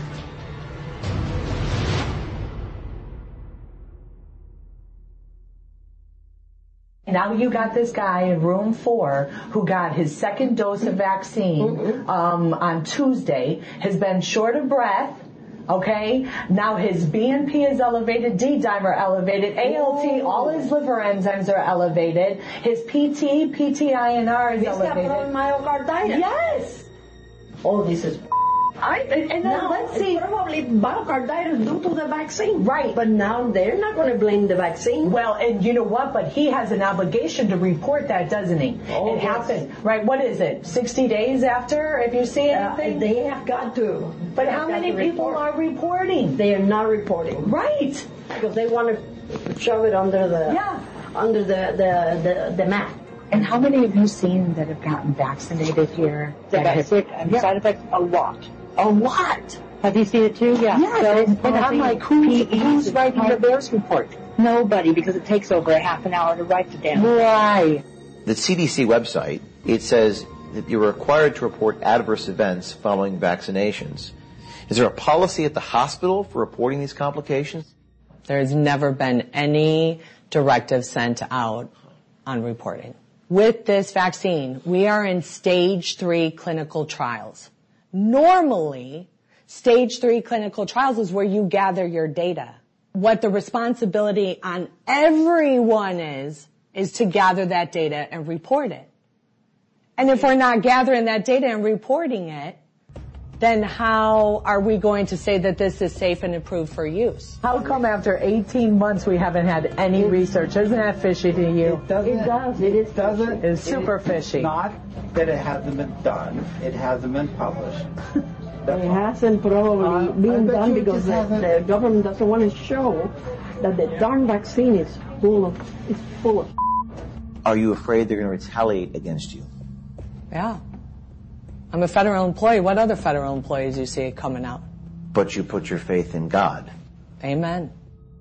Now you got this guy in room 4 who got his second dose of vaccine on Tuesday, has been short of breath, okay? Now his BNP is elevated, D-dimer elevated, ALT, all his liver enzymes are elevated, his PT, PTINR is elevated. He's got myocarditis. Yes! Oh, this is... let's see. It's probably myocarditis due to the vaccine. Right. But now they're not going to blame the vaccine. Well, and you know what? But he has an obligation to report that, doesn't he? Oh, it happened. Right. What is it? 60 days after, if you see anything? They have got to. But how many people are reporting? They are not reporting. Right. Because they want to shove it under the mat. And how many have you seen that have gotten vaccinated here? That have sick and side effects? A lot. A lot. Have you seen it too? Yeah. Yes. So and I'm like, who's writing the VAERS report? Nobody, because it takes over a half an hour to write the damn. Right. The CDC website, it says that you're required to report adverse events following vaccinations. Is there a policy at the hospital for reporting these complications? There's never been any directive sent out on reporting. With this vaccine, we are in stage 3 clinical trials. Normally, stage 3 clinical trials is where you gather your data. What the responsibility on everyone is to gather that data and report it. And if we're not gathering that data and reporting it, then how are we going to say that this is safe and approved for use? How come after 18 months we haven't had any research? Isn't that fishy to you? It does. It doesn't. It's super fishy. Not that it hasn't been done. It hasn't been published. It hasn't probably been done because the government doesn't want to show that the darn vaccine is full of Are you afraid they're going to retaliate against you? Yeah. I'm a federal employee. What other federal employees do you see coming out? But you put your faith in God. Amen.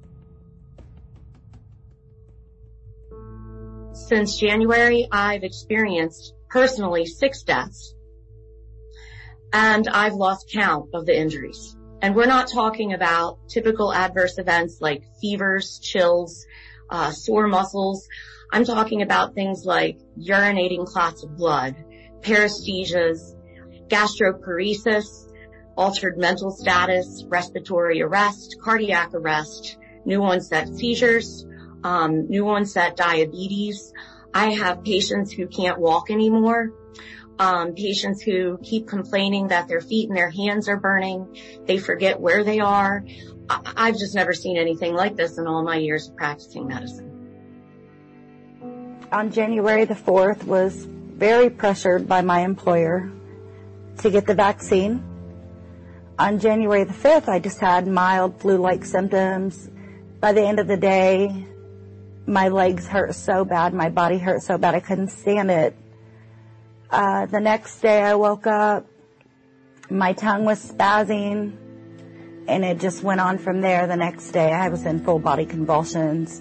Since January, I've experienced personally 6 deaths. And I've lost count of the injuries. And we're not talking about typical adverse events like fevers, chills, sore muscles. I'm talking about things like urinating clots of blood, paresthesias, gastroparesis, altered mental status, respiratory arrest, cardiac arrest, new onset seizures, new onset diabetes. I have patients who can't walk anymore. Patients who keep complaining that their feet and their hands are burning. They forget where they are. I've just never seen anything like this in all my years of practicing medicine. On January the 4th, was very pressured by my employer to get the vaccine. On January the 5th, I just had mild flu-like symptoms. By the end of the day, my legs hurt so bad, my body hurt so bad, I couldn't stand it. The next day I woke up, my tongue was spazzing, and it just went on from there. The next day I was in full body convulsions.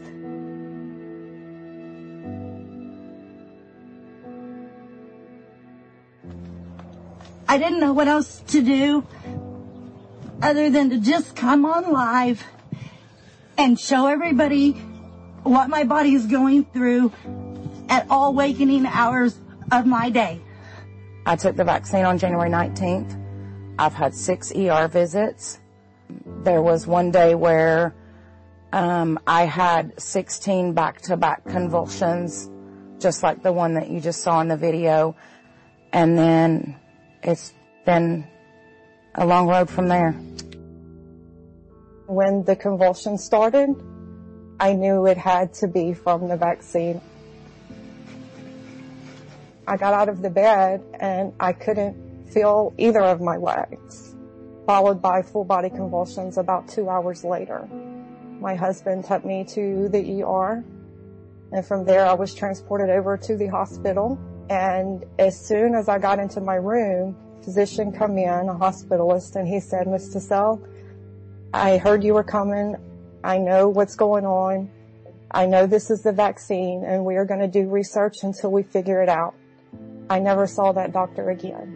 I didn't know what else to do other than to just come on live and show everybody what my body is going through at all wakening hours of my day. I took the vaccine on January 19th. I've had 6 ER visits. There was one day where I had 16 back-to-back convulsions, just like the one that you just saw in the video. And then it's been a long road from there. When the convulsions started, I knew it had to be from the vaccine. I got out of the bed and I couldn't feel either of my legs, followed by full body convulsions about 2 hours later. My husband took me to the ER, and from there I was transported over to the hospital. And as soon as I got into my room, a physician come in, a hospitalist, and he said, "Ms. Tassell, I heard you were coming. I know what's going on. I know this is the vaccine, and we are going to do research until we figure it out." I never saw that doctor again.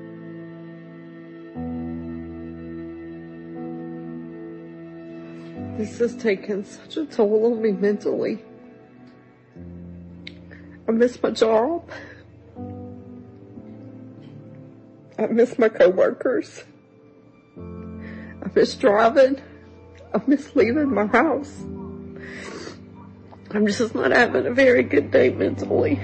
This has taken such a toll on me mentally. I miss my job. I miss my coworkers. I miss driving. I miss leaving my house. I'm just not having a very good day mentally.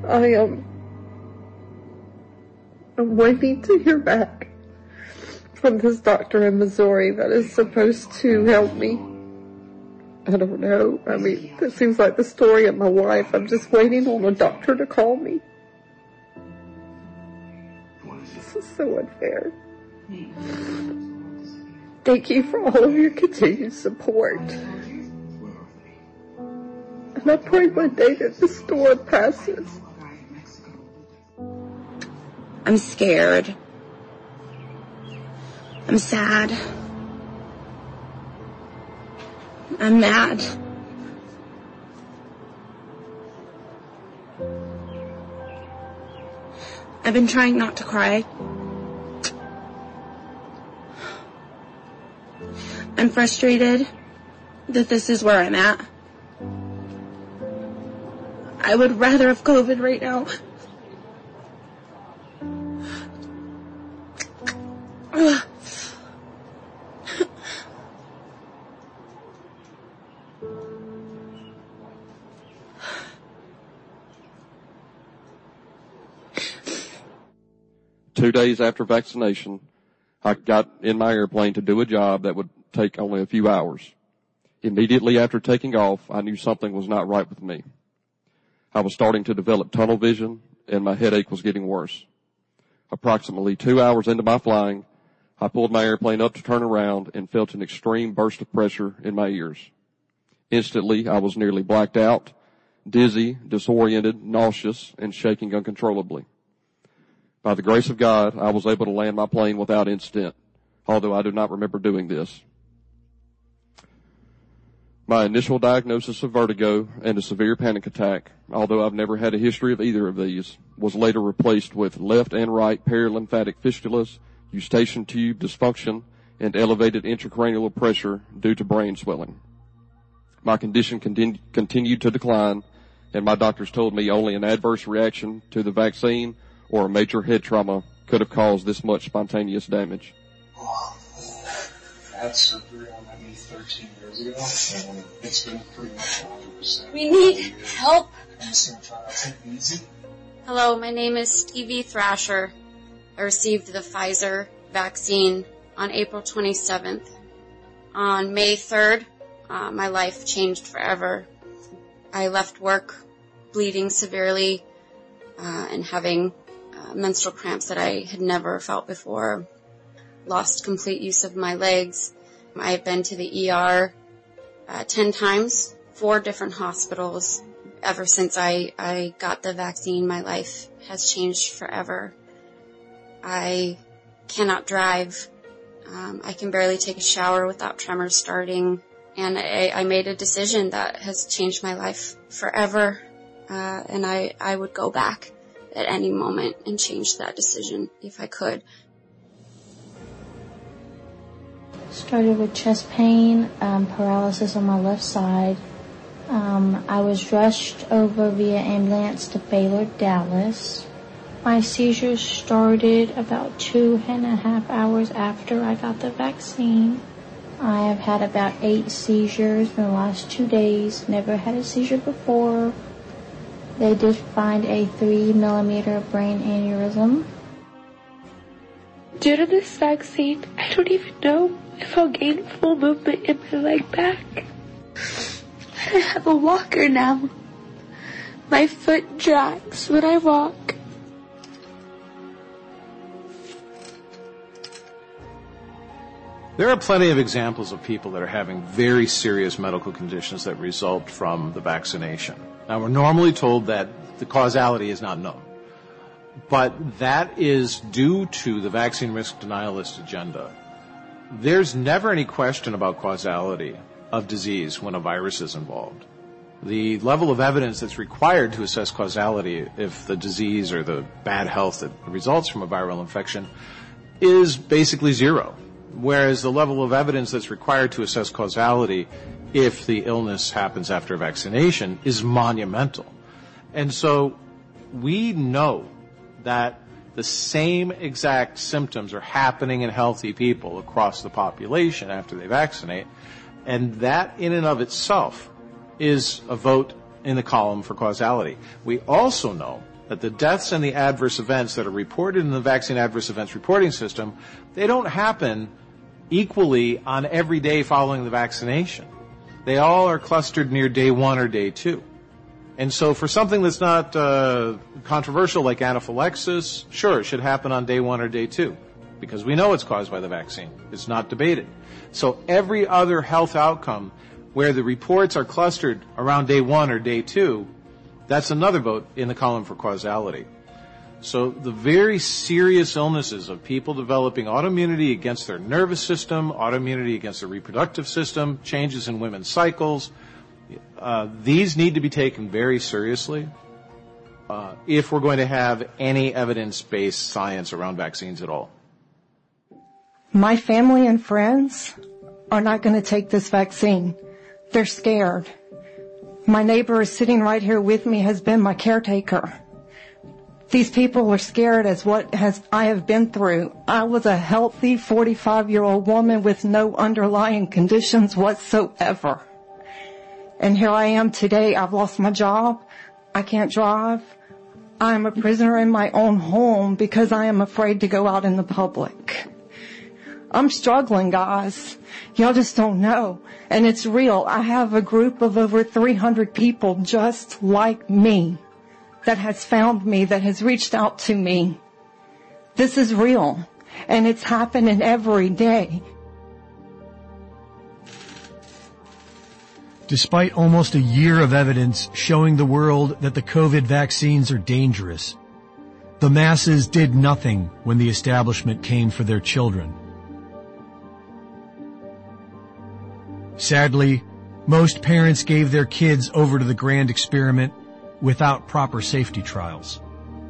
I'm waiting to hear back from this doctor in Missouri that is supposed to help me. I don't know. I mean, this seems like the story of my life. I'm just waiting on a doctor to call me. This is so unfair. Thank you for all of your continued support. And I pray one day that the storm passes. I'm scared. I'm sad. I'm mad. I've been trying not to cry. I'm frustrated that this is where I'm at. I would rather have COVID right now. Two days after vaccination, I got in my airplane to do a job that would take only a few hours. Immediately after taking off, I knew something was not right with me. I was starting to develop tunnel vision, and my headache was getting worse. Approximately 2 hours into my flying, I pulled my airplane up to turn around and felt an extreme burst of pressure in my ears. Instantly, I was nearly blacked out, dizzy, disoriented, nauseous, and shaking uncontrollably. By the grace of God, I was able to land my plane without incident, although I do not remember doing this. My initial diagnosis of vertigo and a severe panic attack, although I've never had a history of either of these, was later replaced with left and right perilymphatic fistulas, eustachian tube dysfunction, and elevated intracranial pressure due to brain swelling. My condition continued to decline, and my doctors told me only an adverse reaction to the vaccine or a major head trauma could have caused this much spontaneous damage. I had surgery on my knee 13 years ago, and it's been pretty much 100%. We need help. I'm just going to try to take it easy. Hello, my name is Stevie Thrasher. I received the Pfizer vaccine on April 27th. On May 3rd, my life changed forever. I left work bleeding severely and having menstrual cramps that I had never felt before. Lost complete use of my legs. I have been to the ER 10 times, 4 different hospitals. Ever since I got the vaccine, my life has changed forever. I cannot drive. I can barely take a shower without tremors starting. And I made a decision that has changed my life forever. And I would go back at any moment and change that decision if I could. Started with chest pain, paralysis on my left side. I was rushed over via ambulance to Baylor, Dallas. My seizures started about 2.5 hours after I got the vaccine. I have had about 8 seizures in the last 2 days. Never had a seizure before. They did find a 3-millimeter brain aneurysm. Due to this vaccine, I don't even know if I'll gain full movement in my leg back. I have a walker now. My foot drags when I walk. There are plenty of examples of people that are having very serious medical conditions that result from the vaccination. Now, we're normally told that the causality is not known, but that is due to the vaccine risk denialist agenda. There's never any question about causality of disease when a virus is involved. The level of evidence that's required to assess causality if the disease or the bad health that results from a viral infection is basically zero, whereas the level of evidence that's required to assess causality if the illness happens after vaccination is monumental. And so we know that the same exact symptoms are happening in healthy people across the population after they vaccinate, and that in and of itself is a vote in the column for causality. We also know that the deaths and the adverse events that are reported in the vaccine adverse events reporting system, they don't happen equally on every day following the vaccination. They all are clustered near day 1 or day 2. And so for something that's not controversial like anaphylaxis, sure, it should happen on day 1 or day 2 because we know it's caused by the vaccine. It's not debated. So every other health outcome where the reports are clustered around day 1 or day 2, that's another vote in the column for causality. So the very serious illnesses of people developing autoimmunity against their nervous system, autoimmunity against their reproductive system, changes in women's cycles, these need to be taken very seriously if we're going to have any evidence-based science around vaccines at all. My family and friends are not going to take this vaccine. They're scared. My neighbor is sitting right here with me, has been my caretaker. These people are scared as what I have been through. I was a healthy 45-year-old woman with no underlying conditions whatsoever. And here I am today. I've lost my job. I can't drive. I'm a prisoner in my own home because I am afraid to go out in the public. I'm struggling, guys. Y'all just don't know. And it's real. I have a group of over 300 people just like me that has found me, that has reached out to me. This is real, and it's happening every day. Despite almost a year of evidence showing the world that the COVID vaccines are dangerous, the masses did nothing when the establishment came for their children. Sadly, most parents gave their kids over to the grand experiment without proper safety trials.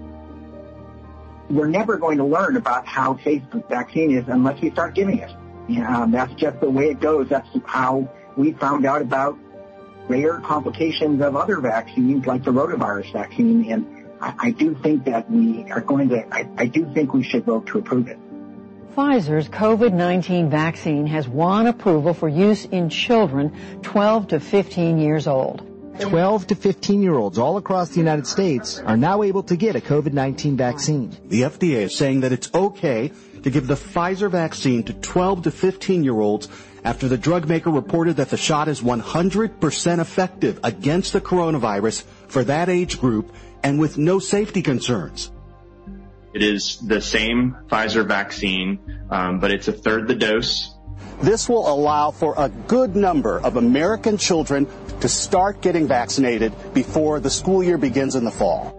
We're never going to learn about how safe the vaccine is unless we start giving it. That's just the way it goes. That's how we found out about rare complications of other vaccines like the rotavirus vaccine. And I do think that I do think we should vote to approve it. Pfizer's COVID-19 vaccine has won approval for use in children 12 to 15 years old. 12 to 15-year-olds all across the United States are now able to get a COVID-19 vaccine. The FDA is saying that it's okay to give the Pfizer vaccine to 12 to 15-year-olds after the drug maker reported that the shot is 100% effective against the coronavirus for that age group and with no safety concerns. It is the same Pfizer vaccine, but it's a third the dose. This will allow for a good number of American children to start getting vaccinated before the school year begins in the fall.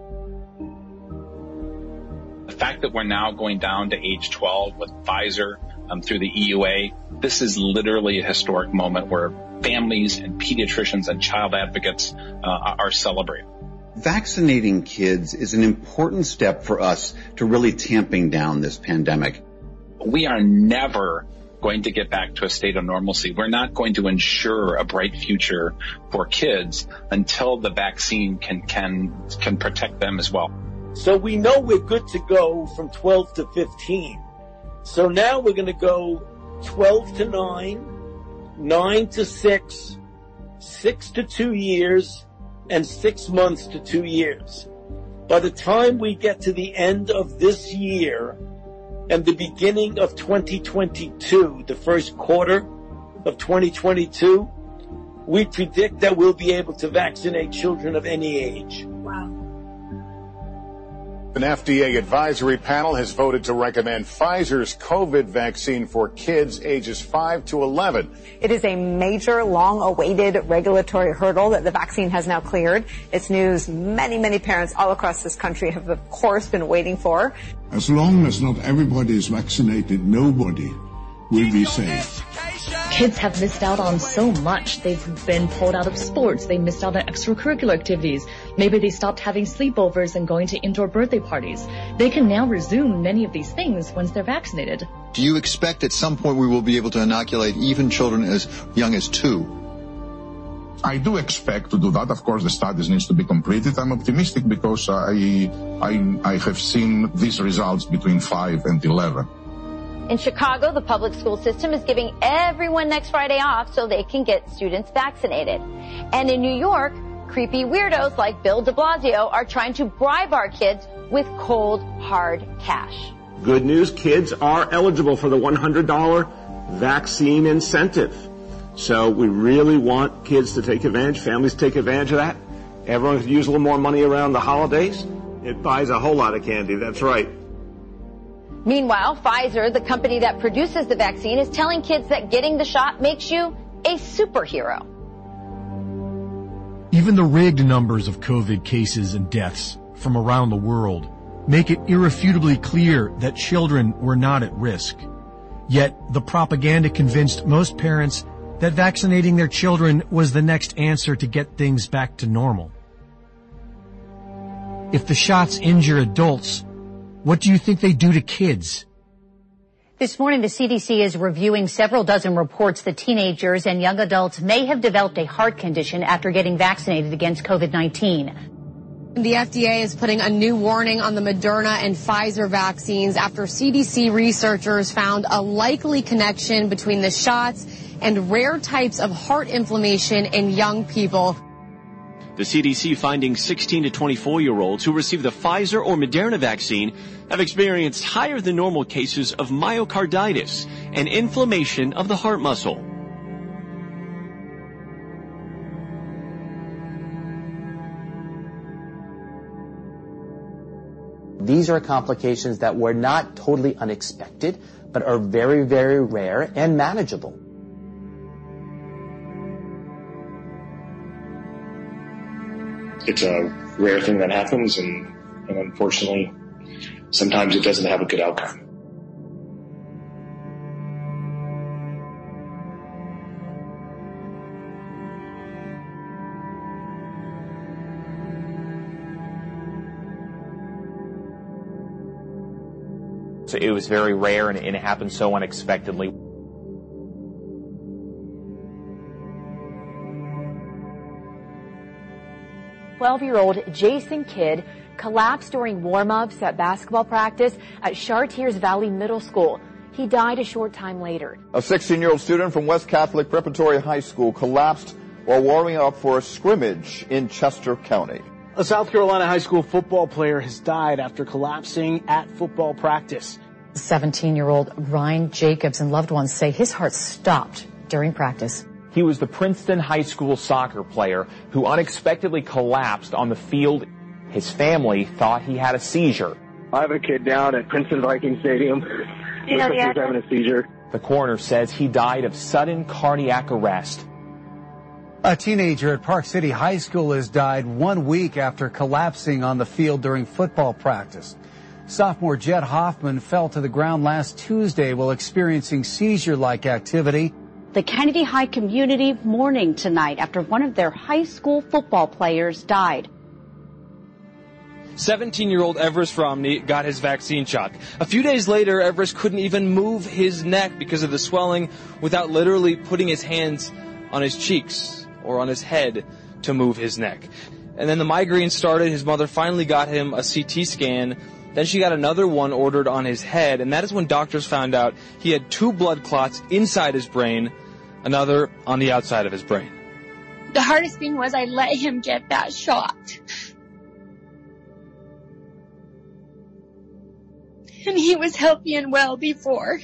The fact that we're now going down to age 12 with Pfizer through the EUA, this is literally a historic moment where families and pediatricians and child advocates are celebrating. Vaccinating kids is an important step for us to really tamping down this pandemic. We are never going to get back to a state of normalcy. We're not going to ensure a bright future for kids until the vaccine can protect them as well. So we know we're good to go from 12 to 15. So now we're going to go 12 to 9, 9 to 6, 6 to 2 years, and 6 months to 2 years. By the time we get to the end of this year and the beginning of 2022, the first quarter of 2022, we predict that we'll be able to vaccinate children of any age. Wow. An FDA advisory panel has voted to recommend Pfizer's COVID vaccine for kids ages 5 to 11. It is a major, long-awaited regulatory hurdle that the vaccine has now cleared. It's news many, many parents all across this country have, of course, been waiting for. As long as not everybody is vaccinated, nobody will be safe. Kids have missed out on so much. They've been pulled out of sports. They missed out on extracurricular activities. Maybe they stopped having sleepovers and going to indoor birthday parties. They can now resume many of these things once they're vaccinated. Do you expect at some point we will be able to inoculate even children as young as 2? I do expect to do that. Of course, the studies needs to be completed. I'm optimistic because I have seen these results between 5 and 11. In Chicago, the public school system is giving everyone next Friday off so they can get students vaccinated. And in New York, creepy weirdos like Bill de Blasio are trying to bribe our kids with cold, hard cash. Good news, kids are eligible for the $100 vaccine incentive. So we really want kids to take advantage, families to take advantage of that. Everyone could use a little more money around the holidays. It buys a whole lot of candy, that's right. Meanwhile, Pfizer, the company that produces the vaccine, is telling kids that getting the shot makes you a superhero. Even the rigged numbers of COVID cases and deaths from around the world make it irrefutably clear that children were not at risk. Yet the propaganda convinced most parents that vaccinating their children was the next answer to get things back to normal. If the shots injure adults, what do you think they do to kids? This morning, the CDC is reviewing several dozen reports that teenagers and young adults may have developed a heart condition after getting vaccinated against COVID-19. The FDA is putting a new warning on the Moderna and Pfizer vaccines after CDC researchers found a likely connection between the shots and rare types of heart inflammation in young people. The CDC finding 16 to 24-year-olds who received the Pfizer or Moderna vaccine have experienced higher than normal cases of myocarditis and inflammation of the heart muscle. These are complications that were not totally unexpected, but are very, very rare and manageable. It's a rare thing that happens, and unfortunately, sometimes it doesn't have a good outcome. So it was very rare, and it happened so unexpectedly. "12-year-old Jason Kidd collapsed during warm-ups at basketball practice at Chartiers Valley Middle School. He died a short time later. A 16-year-old student from West Catholic Preparatory High School collapsed while warming up for a scrimmage in Chester County. A South Carolina high school football player has died after collapsing at football practice. 17-year-old Ryan Jacobs and loved ones say his heart stopped during practice. He was the Princeton High School soccer player who unexpectedly collapsed on the field. His family thought he had a seizure. I have a kid down at Princeton Viking Stadium. He's having a seizure. The coroner says he died of sudden cardiac arrest. A teenager at Park City High School has died 1 week after collapsing on the field during football practice. Sophomore Jed Hoffman fell to the ground last Tuesday while experiencing seizure-like activity. The Kennedy High community mourning tonight after one of their high school football players died. 17-year-old Everest Romney got his vaccine shot. A few days later, Everest couldn't even move his neck because of the swelling without literally putting his hands on his cheeks or on his head to move his neck. And then the migraine started. His mother finally got him a CT scan. Then she got another one ordered on his head, and that is when doctors found out he had 2 blood clots inside his brain, another on the outside of his brain. The hardest thing was I let him get that shot. And he was healthy and well before.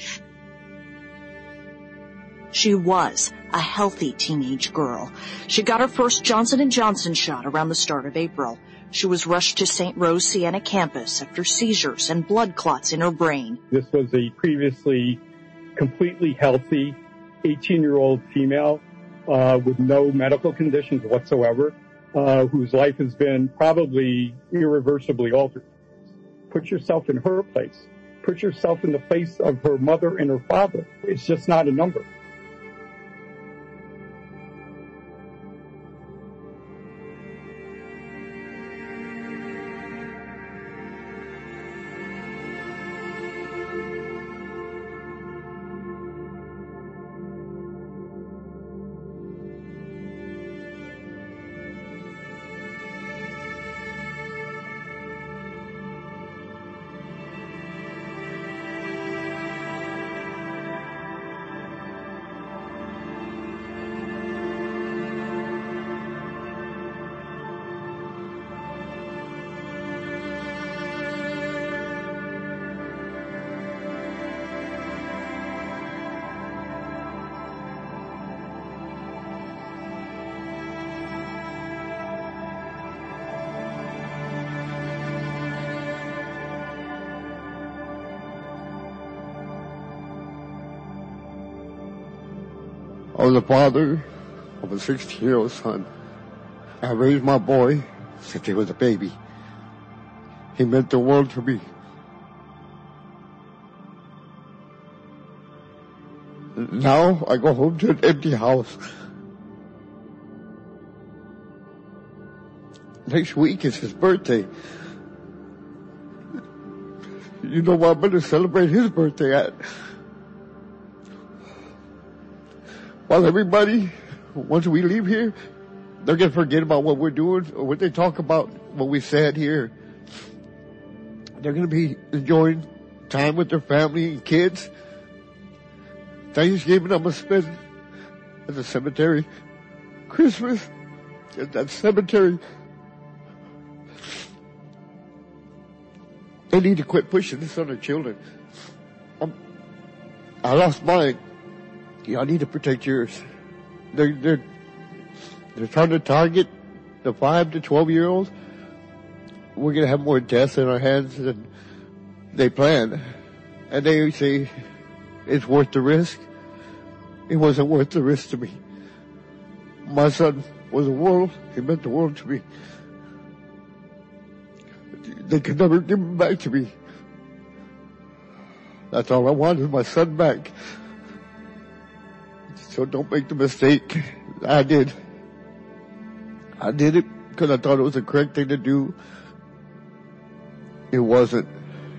She was a healthy teenage girl. She got her first Johnson & Johnson shot around the start of April. She was rushed to St. Rose Sienna campus after seizures and blood clots in her brain. This was a previously completely healthy 18-year-old female with no medical conditions whatsoever, whose life has been probably irreversibly altered. Put yourself in her place. Put yourself in the place of her mother and her father. It's just not a number. I was a father of a 16-year-old son. I raised my boy since he was a baby. He meant the world to me. Now I go home to an empty house. Next week is his birthday. You know where I'm going to celebrate his birthday at? While everybody, once we leave here, they're going to forget about what we're doing or what they talk about, what we said here. They're going to be enjoying time with their family and kids. Thanksgiving, I'm going to spend at the cemetery. Christmas at that cemetery. They need to quit pushing this on their children. I lost mine. Y'all need to protect yours. They're trying to target the 5 to 12-year-olds. We're going to have more deaths in our hands than they plan. And they say it's worth the risk. It wasn't worth the risk to me. My son was a world. He meant the world to me. they could never give him back to me. That's all I wanted, is my son back. So don't make the mistake I did. I did it because I thought it was the correct thing to do. It wasn't.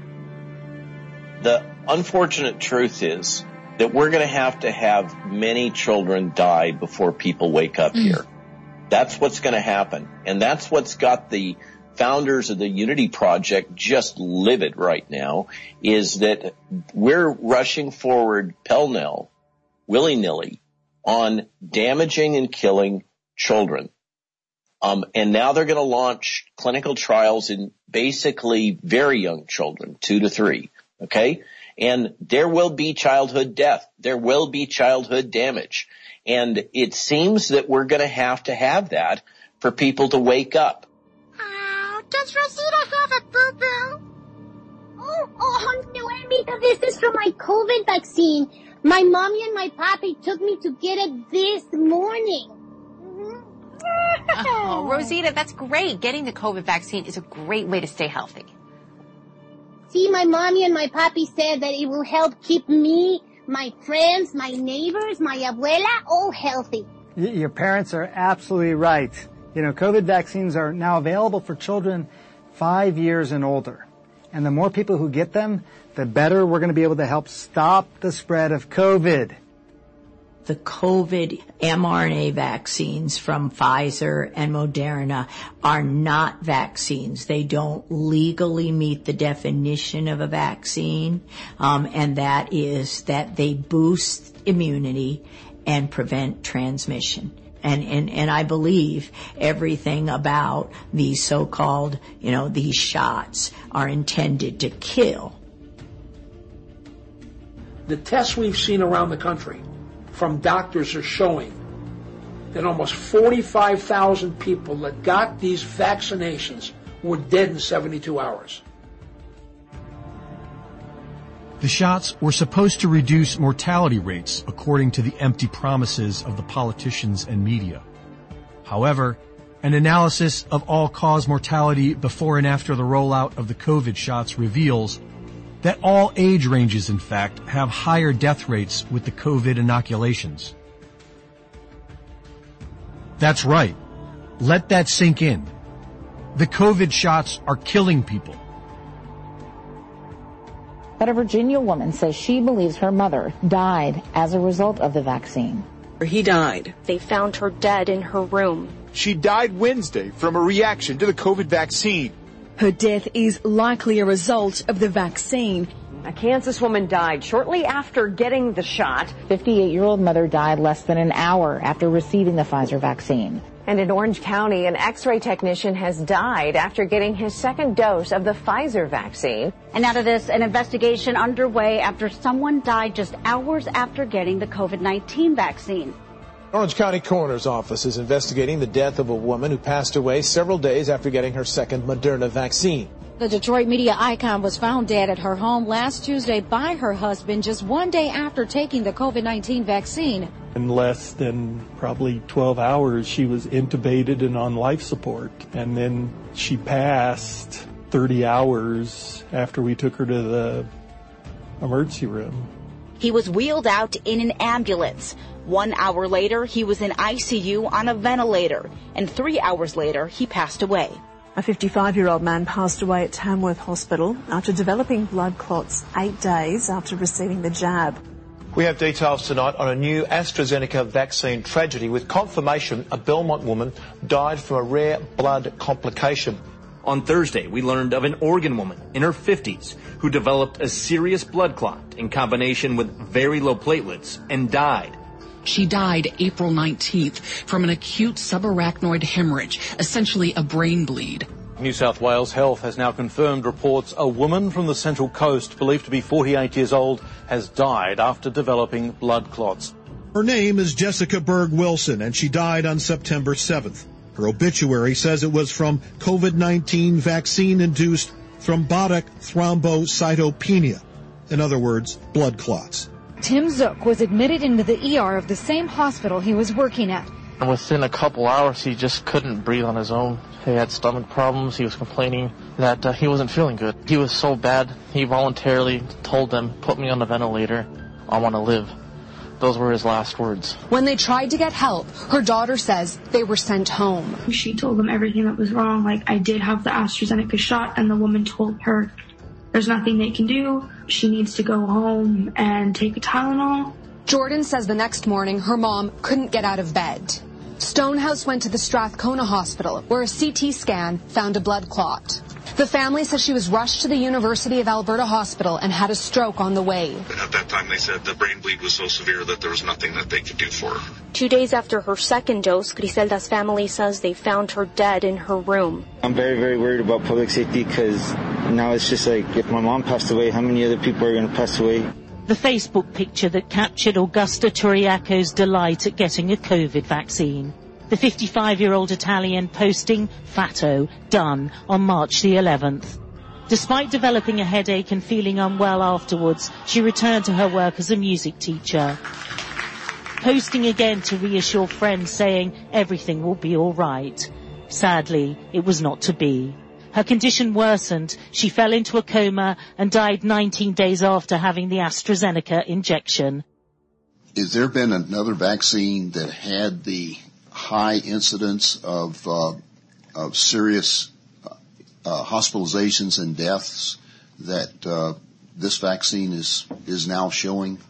The unfortunate truth is that we're going to have many children die before people wake up here. That's what's going to happen. And that's what's got the founders of the Unity Project just livid right now, is that we're rushing forward pell-mell, willy-nilly, on damaging and killing children. And now they're going to launch clinical trials in basically very young children, 2 to 3. Okay? And there will be childhood death. There will be childhood damage. And it seems that we're going to have that for people to wake up. Does Rosita have a boo-boo? Oh, no, this is for my COVID vaccine. My mommy and my papi took me to get it this morning. Oh, Rosita, that's great. Getting the COVID vaccine is a great way to stay healthy. See, my mommy and my papi said that it will help keep me, my friends, my neighbors, my abuela, all healthy. Your parents are absolutely right. You know, COVID vaccines are now available for children 5 years and older. And the more people who get them, the better we're going to be able to help stop the spread of COVID. The COVID mRNA vaccines from Pfizer and Moderna are not vaccines. They don't legally meet the definition of a vaccine, and that is that they boost immunity and prevent transmission. And I believe everything about these so-called, these shots are intended to kill. The tests we've seen around the country from doctors are showing that almost 45,000 people that got these vaccinations were dead in 72 hours. The shots were supposed to reduce mortality rates according to the empty promises of the politicians and media. However, an analysis of all-cause mortality before and after the rollout of the COVID shots reveals that all age ranges, in fact, have higher death rates with the COVID inoculations. That's right. Let that sink in. The COVID shots are killing people. But a Virginia woman says she believes her mother died as a result of the vaccine. He died. They found her dead in her room. She died Wednesday from a reaction to the COVID vaccine. Her death is likely a result of the vaccine. A Kansas woman died shortly after getting the shot. 58-year-old mother died less than an hour after receiving the Pfizer vaccine. And in Orange County, an X-ray technician has died after getting his second dose of the Pfizer vaccine. And out of this, an investigation underway after someone died just hours after getting the COVID-19 vaccine. Orange County Coroner's Office is investigating the death of a woman who passed away several days after getting her second Moderna vaccine. The Detroit media icon was found dead at her home last Tuesday by her husband just one day after taking the COVID-19 vaccine. In less than probably 12 hours, she was intubated and on life support. And then she passed 30 hours after we took her to the emergency room. He was wheeled out in an ambulance. 1 hour later, he was in ICU on a ventilator. And 3 hours later, he passed away. A 55-year-old man passed away at Tamworth Hospital after developing blood clots 8 days after receiving the jab. We have details tonight on a new AstraZeneca vaccine tragedy with confirmation a Belmont woman died from a rare blood complication. On Thursday, we learned of an Oregon woman in her 50s who developed a serious blood clot in combination with very low platelets and died. She died April 19th from an acute subarachnoid hemorrhage, essentially a brain bleed. New South Wales Health has now confirmed reports a woman from the Central Coast, believed to be 48 years old, has died after developing blood clots. Her name is Jessica Berg Wilson, and she died on September 7th. Her obituary says it was from COVID-19 vaccine-induced thrombotic thrombocytopenia. In other words, blood clots. Tim Zook was admitted into the ER of the same hospital he was working at. And within a couple hours, he just couldn't breathe on his own. He had stomach problems. He was complaining that he wasn't feeling good. He was so bad, he voluntarily told them, put me on the ventilator, I want to live. Those were his last words. When they tried to get help, her daughter says they were sent home. She told them everything that was wrong, like I did have the AstraZeneca shot, and the woman told her there's nothing they can do. She needs to go home and take a Tylenol. Jordan says the next morning her mom couldn't get out of bed. Stonehouse went to the Strathcona Hospital, where a CT scan found a blood clot. The family says she was rushed to the University of Alberta Hospital and had a stroke on the way. At that time, they said the brain bleed was so severe that there was nothing that they could do for her. 2 days after her second dose, Griselda's family says they found her dead in her room. I'm very, very worried about public safety because now it's just like, if my mom passed away, how many other people are going to pass away? The Facebook picture that captured Augusta Turiaco's delight at getting a COVID vaccine. The 55-year-old Italian posting, "Fatto, done," on March the 11th. Despite developing a headache and feeling unwell afterwards, she returned to her work as a music teacher. Posting again to reassure friends, saying everything will be all right. Sadly, it was not to be. Her condition worsened. She fell into a coma and died 19 days after having the AstraZeneca injection. Has there been another vaccine that had the high incidence of serious hospitalizations and deaths that this vaccine is now showing?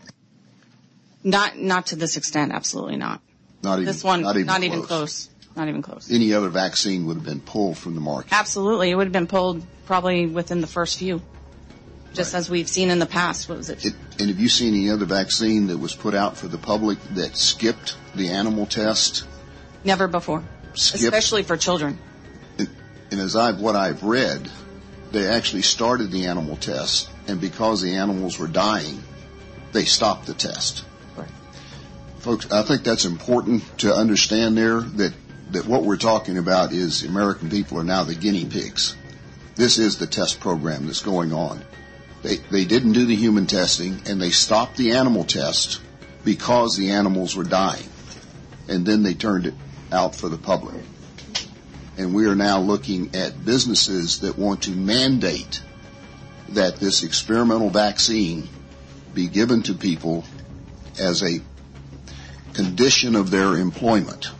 Not to this extent, absolutely not. Not even close. Not even close. Any other vaccine would have been pulled from the market. Absolutely, it would have been pulled probably within the first few, just as we've seen in the past. What was it? And have you seen any other vaccine that was put out for the public that skipped the animal test? Never before, especially for children. And as what I've read, they actually started the animal test, and because the animals were dying, they stopped the test. Right. Folks, I think that's important to understand there, that what we're talking about is the American people are now the guinea pigs. This is the test program that's going on. They didn't do the human testing, and they stopped the animal test because the animals were dying. And then they turned it out for the public. And we are now looking at businesses that want to mandate that this experimental vaccine be given to people as a condition of their employment.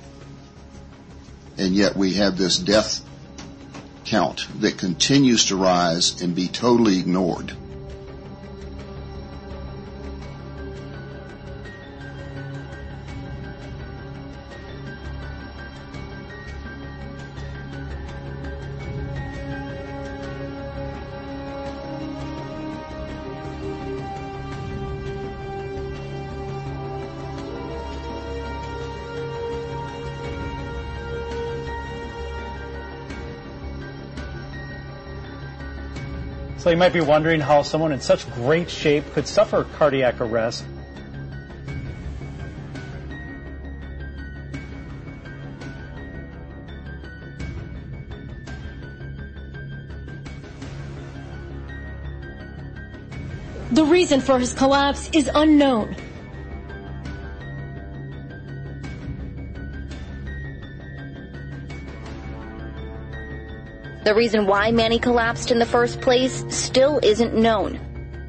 And yet we have this death count that continues to rise and be totally ignored. So you might be wondering how someone in such great shape could suffer cardiac arrest. The reason for his collapse is unknown. The reason why Manny collapsed in the first place still isn't known.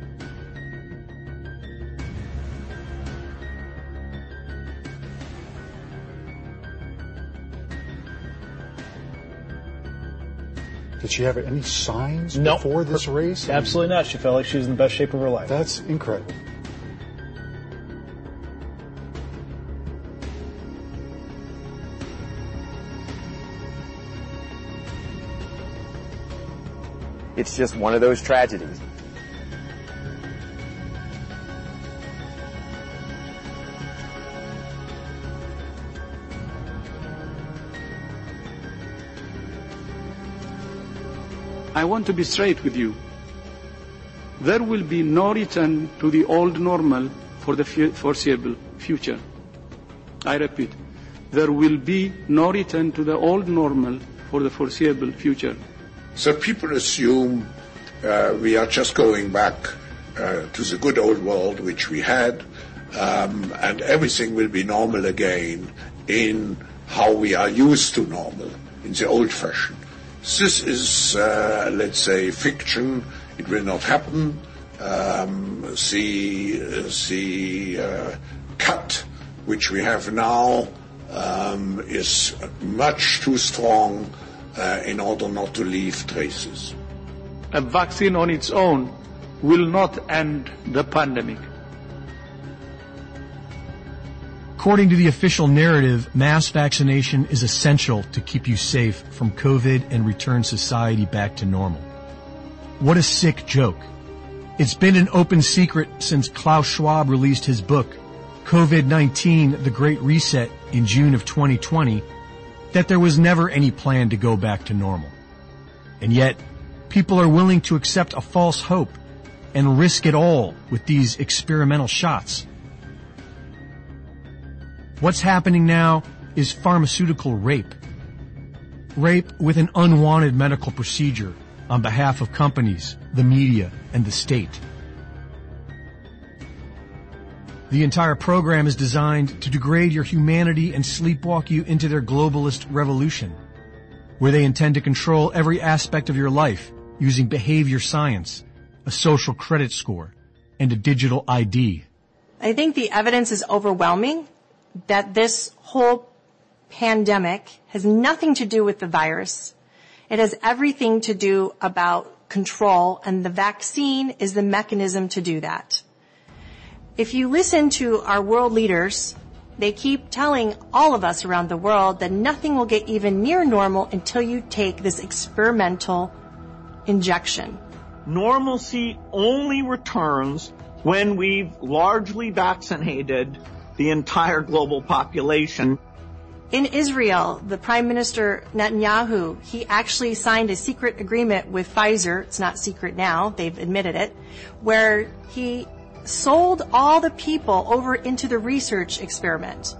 Did she have any signs before this race? Absolutely not. She felt like she was in the best shape of her life. That's incredible. It's just one of those tragedies. I want to be straight with you. There will be no return to the old normal for the foreseeable future. I repeat, there will be no return to the old normal for the foreseeable future. So people assume we are just going back to the good old world which we had, and everything will be normal again in how we are used to normal, in the old fashion. This is, let's say, fiction. It will not happen. The cut which we have now is much too strong in order not to leave traces. A vaccine on its own will not end the pandemic. According to the official narrative, mass vaccination is essential to keep you safe from COVID and return society back to normal. What a sick joke. It's been an open secret since Klaus Schwab released his book, COVID-19, The Great Reset, in June of 2020, that there was never any plan to go back to normal. And yet, people are willing to accept a false hope and risk it all with these experimental shots. What's happening now is pharmaceutical rape. Rape with an unwanted medical procedure on behalf of companies, the media, and the state. The entire program is designed to degrade your humanity and sleepwalk you into their globalist revolution, where they intend to control every aspect of your life using behavior science, a social credit score, and a digital ID. I think the evidence is overwhelming that this whole pandemic has nothing to do with the virus. It has everything to do about control, and the vaccine is the mechanism to do that. If you listen to our world leaders, they keep telling all of us around the world that nothing will get even near normal until you take this experimental injection. Normalcy only returns when we've largely vaccinated the entire global population. In Israel, the Prime Minister Netanyahu, he actually signed a secret agreement with Pfizer. It's not secret now, they've admitted it, where he sold all the people over into the research experiment.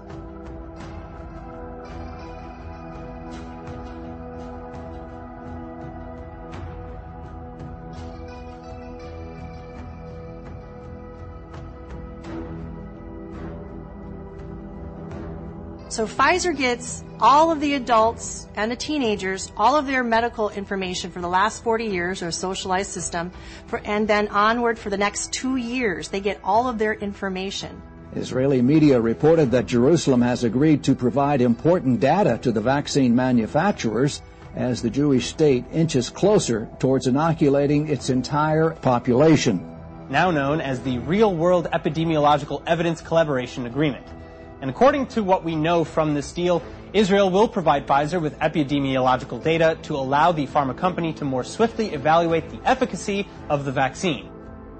So Pfizer gets all of the adults and the teenagers, all of their medical information for the last 40 years, or socialized system, and then onward for the next 2 years. They get all of their information. Israeli media reported that Jerusalem has agreed to provide important data to the vaccine manufacturers as the Jewish state inches closer towards inoculating its entire population. Now known as the Real World Epidemiological Evidence Collaboration Agreement. And according to what we know from this deal, Israel will provide Pfizer with epidemiological data to allow the pharma company to more swiftly evaluate the efficacy of the vaccine.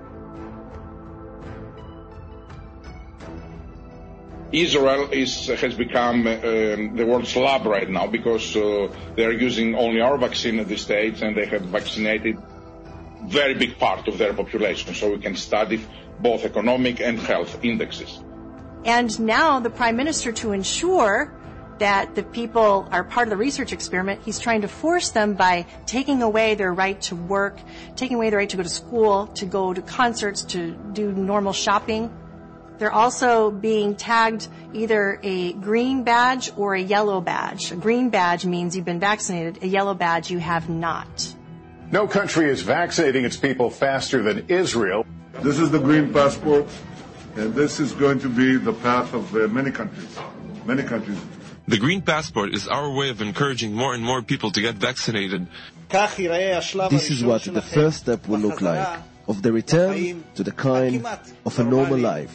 Israel has become the world's lab right now because they are using only our vaccine at this stage, and they have vaccinated very big part of their population, so we can study both economic and health indexes. And now the Prime Minister, to ensure that the people are part of the research experiment, he's trying to force them by taking away their right to work, taking away their right to go to school, to go to concerts, to do normal shopping. They're also being tagged either a green badge or a yellow badge. A green badge means you've been vaccinated. A yellow badge, you have not. No country is vaccinating its people faster than Israel. This is the green passport. And this is going to be the path of many countries. Many countries. The Green Passport is our way of encouraging more and more people to get vaccinated. This is what the first step will look like, of the return to the kind of a normal life.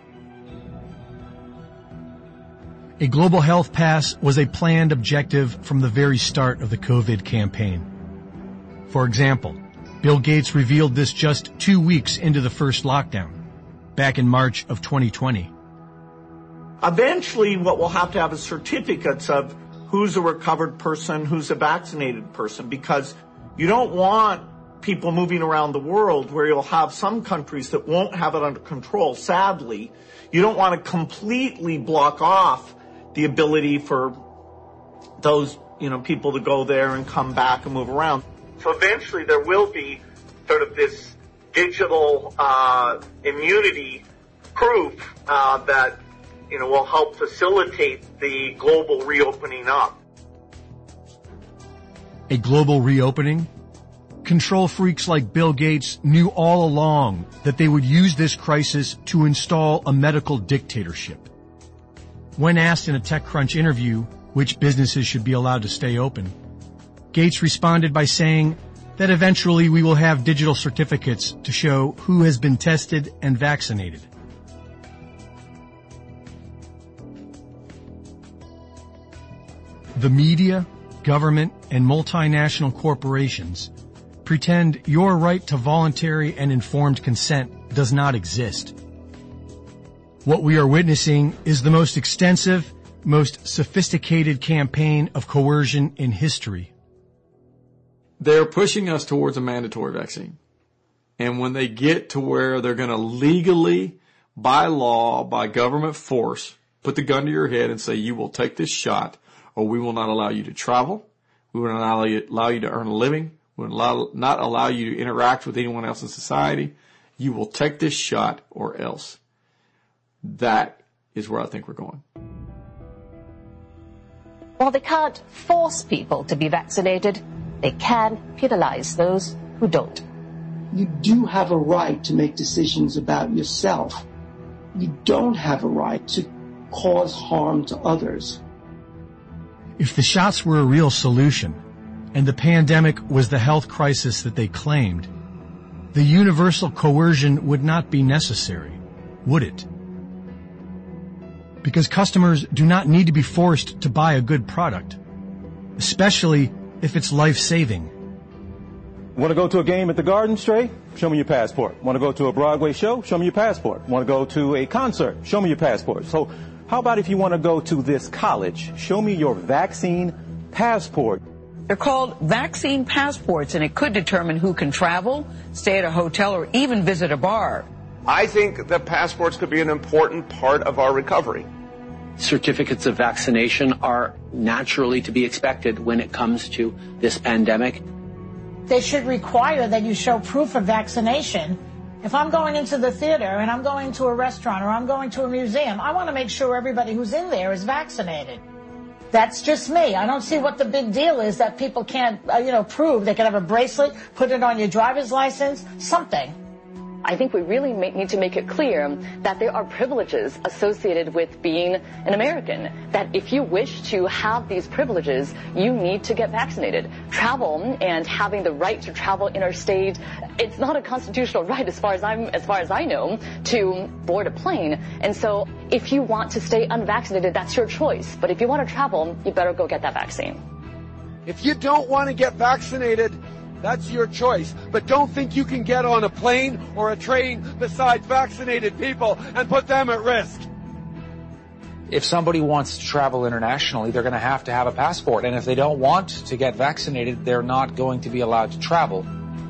A global health pass was a planned objective from the very start of the COVID campaign. For example, Bill Gates revealed this just 2 weeks into the first lockdown, back in March of 2020. Eventually, what we'll have to have is certificates of who's a recovered person, who's a vaccinated person, because you don't want people moving around the world where you'll have some countries that won't have it under control. Sadly, you don't want to completely block off the ability for those, people to go there and come back and move around. So eventually there will be sort of this digital immunity proof that will help facilitate the global reopening up. a global reopening? Control freaks like Bill Gates knew all along that they would use this crisis to install a medical dictatorship. When asked in a TechCrunch interview which businesses should be allowed to stay open, Gates responded by saying that eventually we will have digital certificates to show who has been tested and vaccinated. The media, government, and multinational corporations pretend your right to voluntary and informed consent does not exist. What we are witnessing is the most extensive, most sophisticated campaign of coercion in history. They're pushing us towards a mandatory vaccine. And when they get to where they're going to legally, by law, by government force, put the gun to your head and say you will take this shot or we will not allow you to travel, we will not allow you to earn a living, we will not allow you to interact with anyone else in society, you will take this shot or else. That is where I think we're going. While they can't force people to be vaccinated, they can penalize those who don't. You do have a right to make decisions about yourself. You don't have a right to cause harm to others. If the shots were a real solution, and the pandemic was the health crisis that they claimed, the universal coercion would not be necessary, would it? Because customers do not need to be forced to buy a good product, especially if it's life-saving. Want to go to a game at the Garden, Stray? Show me your passport. Want to go to a Broadway show? Show me your passport. Want to go to a concert? Show me your passport. So how about if you want to go to this college? Show me your vaccine passport. They're called vaccine passports, and it could determine who can travel, stay at a hotel, or even visit a bar. I think that passports could be an important part of our recovery. Certificates of vaccination are naturally to be expected when it comes to this pandemic. They should require that you show proof of vaccination. If I'm going into the theater and I'm going to a restaurant or I'm going to a museum, I want to make sure everybody who's in there is vaccinated. That's just me. I don't see what the big deal is that people can't, prove. They can have a bracelet, put it on your driver's license, something. I think we really need to make it clear that there are privileges associated with being an American, that if you wish to have these privileges, you need to get vaccinated. Travel and having the right to travel interstate, it's not a constitutional right as far as I know, to board a plane. And so if you want to stay unvaccinated, that's your choice. But if you want to travel, you better go get that vaccine. If you don't want to get vaccinated, that's your choice. But don't think you can get on a plane or a train beside vaccinated people and put them at risk. If somebody wants to travel internationally, they're going to have a passport. And if they don't want to get vaccinated, they're not going to be allowed to travel.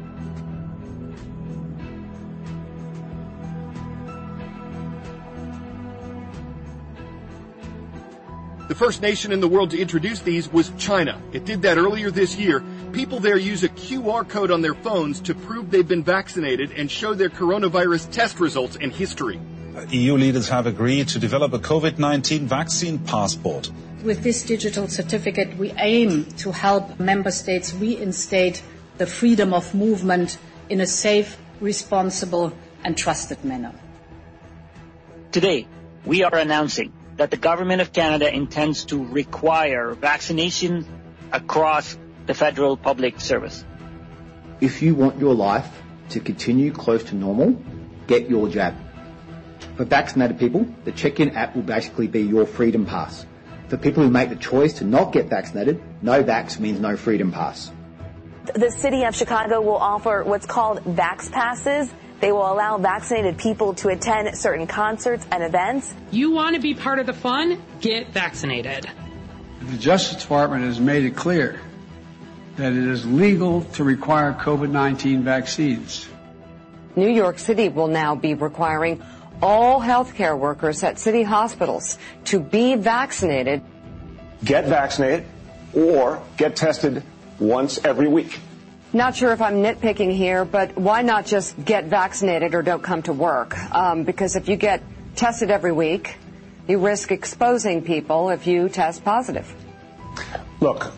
The first nation in the world to introduce these was China. It did that earlier this year. People there use a QR code on their phones to prove they've been vaccinated and show their coronavirus test results and history. EU leaders have agreed to develop a COVID-19 vaccine passport. With this digital certificate, we aim to help member states reinstate the freedom of movement in a safe, responsible, and trusted manner. Today, we are announcing that the Government of Canada intends to require vaccination across the federal public service. If you want your life to continue close to normal, get your jab. For vaccinated people, the check-in app will basically be your freedom pass. For people who make the choice to not get vaccinated, no vax means no freedom pass. The city of Chicago will offer what's called Vax Passes. They will allow vaccinated people to attend certain concerts and events. You want to be part of the fun? Get vaccinated. The Justice Department has made it clear that it is legal to require COVID-19 vaccines. New York City will now be requiring all healthcare workers at city hospitals to be vaccinated. Get vaccinated or get tested once every week. Not sure if I'm nitpicking here, but why not just get vaccinated or don't come to work? Because if you get tested every week, you risk exposing people if you test positive. Look,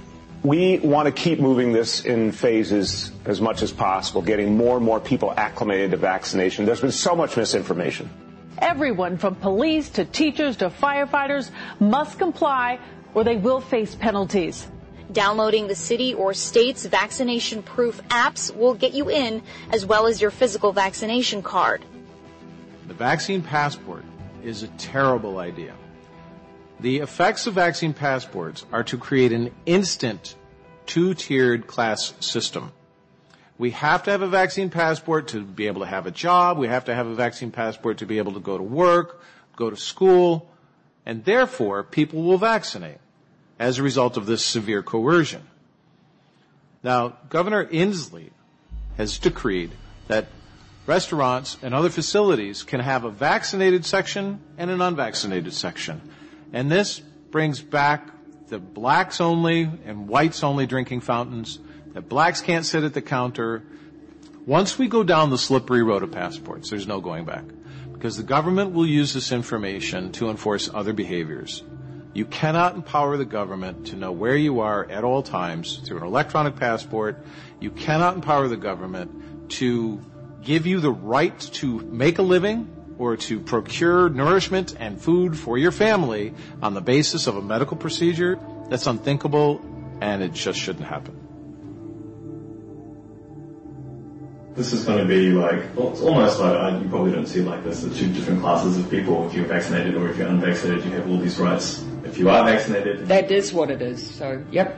We want to keep moving this in phases as much as possible, getting more and more people acclimated to vaccination. There's been so much misinformation. Everyone from police to teachers to firefighters must comply or they will face penalties. Downloading the city or state's vaccination-proof apps will get you in, as well as your physical vaccination card. The vaccine passport is a terrible idea. The effects of vaccine passports are to create an instant two-tiered class system. We have to have a vaccine passport to be able to have a job. We have to have a vaccine passport to be able to go to work, go to school, and therefore people will vaccinate as a result of this severe coercion. Now, Governor Inslee has decreed that restaurants and other facilities can have a vaccinated section and an unvaccinated section. And this brings back the blacks only and whites only drinking fountains, that blacks can't sit at the counter. Once we go down the slippery road of passports, there's no going back, because the government will use this information to enforce other behaviors. You cannot empower the government to know where you are at all times through an electronic passport. You cannot empower the government to give you the right to make a living or to procure nourishment and food for your family on the basis of a medical procedure. That's unthinkable, and it just shouldn't happen. This is going to be like, well, it's almost like, you probably don't see it like this, the two different classes of people. If you're vaccinated or if you're unvaccinated, you have all these rights. If you are vaccinated... That is what it is. So, yep.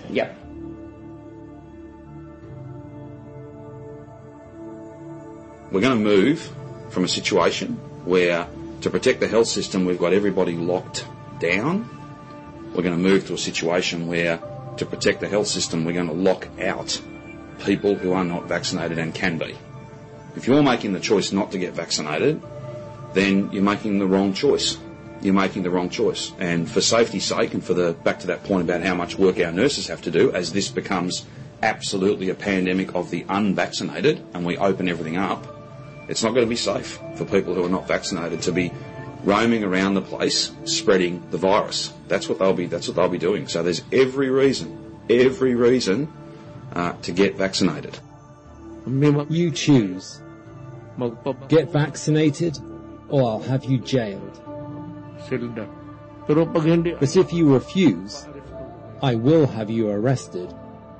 We're going to move from a situation where, to protect the health system, we've got everybody locked down. We're going to move to a situation where, to protect the health system, we're going to lock out people who are not vaccinated and can be. If you're making the choice not to get vaccinated, then you're making the wrong choice. You're making the wrong choice. And for safety's sake, and back to that point about how much work our nurses have to do, as this becomes absolutely a pandemic of the unvaccinated and we open everything up, it's not going to be safe for people who are not vaccinated to be roaming around the place spreading the virus. That's what they'll be doing. So there's every reason to get vaccinated. You choose. Get vaccinated, or I'll have you jailed. But if you refuse, I will have you arrested.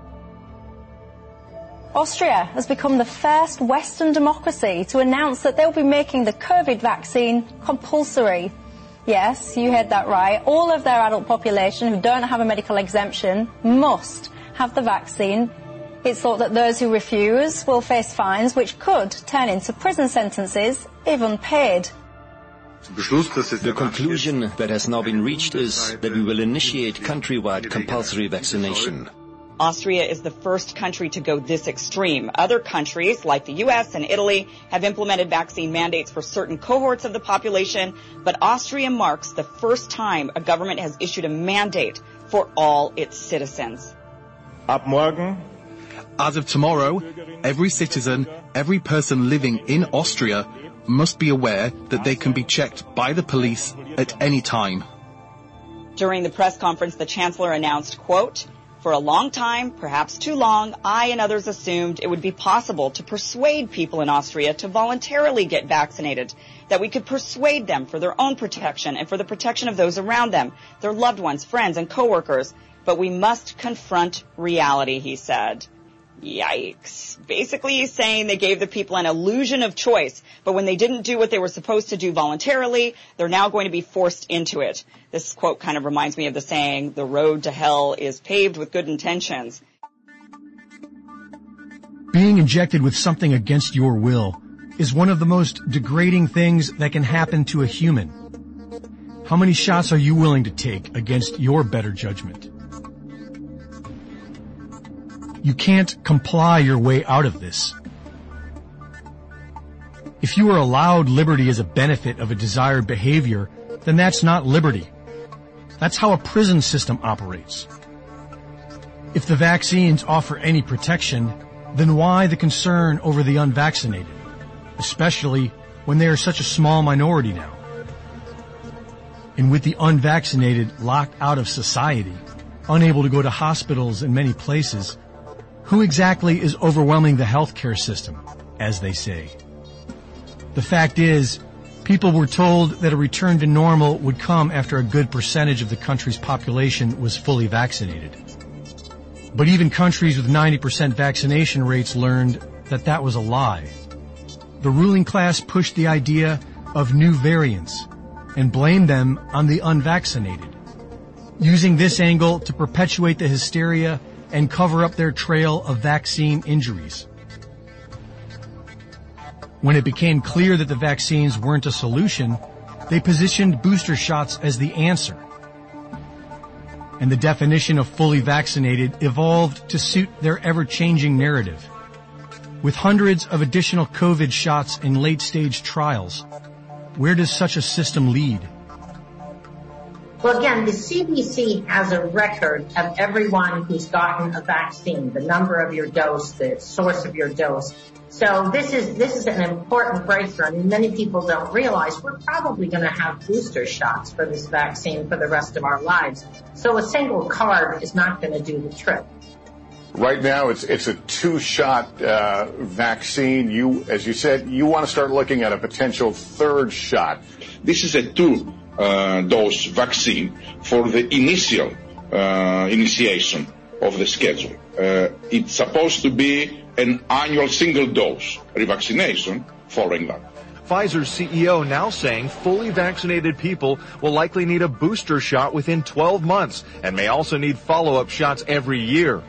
Austria has become the first Western democracy to announce that they'll be making the COVID vaccine compulsory. Yes, you heard that right. All of their adult population who don't have a medical exemption must have the vaccine. It's thought that those who refuse will face fines which could turn into prison sentences if unpaid. The conclusion that has now been reached is that we will initiate countrywide compulsory vaccination. Austria is the first country to go this extreme. Other countries, like the U.S. and Italy, have implemented vaccine mandates for certain cohorts of the population, but Austria marks the first time a government has issued a mandate for all its citizens. Ab morgen. As of tomorrow, every citizen, every person living in Austria must be aware that they can be checked by the police at any time. During the press conference, the chancellor announced, quote, "For a long time, perhaps too long, I and others assumed it would be possible to persuade people in Austria to voluntarily get vaccinated, that we could persuade them for their own protection and for the protection of those around them, their loved ones, friends, and coworkers. But we must confront reality," he said. Yikes. Basically, he's saying they gave the people an illusion of choice, but when they didn't do what they were supposed to do voluntarily, they're now going to be forced into it. This quote kind of reminds me of the saying, "The road to hell is paved with good intentions." Being injected with something against your will is one of the most degrading things that can happen to a human. How many shots are you willing to take against your better judgment? You can't comply your way out of this. If you are allowed liberty as a benefit of a desired behavior, then that's not liberty. That's how a prison system operates. If the vaccines offer any protection, then why the concern over the unvaccinated, especially when they are such a small minority now? And with the unvaccinated locked out of society, unable to go to hospitals in many places, who exactly is overwhelming the healthcare system, as they say? The fact is, people were told that a return to normal would come after a good percentage of the country's population was fully vaccinated. But even countries with 90% vaccination rates learned that that was a lie. The ruling class pushed the idea of new variants and blamed them on the unvaccinated, using this angle to perpetuate the hysteria and cover up their trail of vaccine injuries. When it became clear that the vaccines weren't a solution, they positioned booster shots as the answer. And the definition of fully vaccinated evolved to suit their ever-changing narrative. With hundreds of additional COVID shots in late-stage trials, where does such a system lead? Well, again, the CDC has a record of everyone who's gotten a vaccine, the number of your dose, the source of your dose. So this is an important breakthrough. I mean, many people don't realize we're probably going to have booster shots for this vaccine for the rest of our lives. So a single card is not going to do the trick. Right now, it's a two-shot vaccine. As you said, you want to start looking at a potential third shot. This is a two-dose vaccine for the initial initiation of the schedule. It's supposed to be an annual single-dose revaccination following that. Pfizer's CEO now saying fully vaccinated people will likely need a booster shot within 12 months and may also need follow-up shots every year.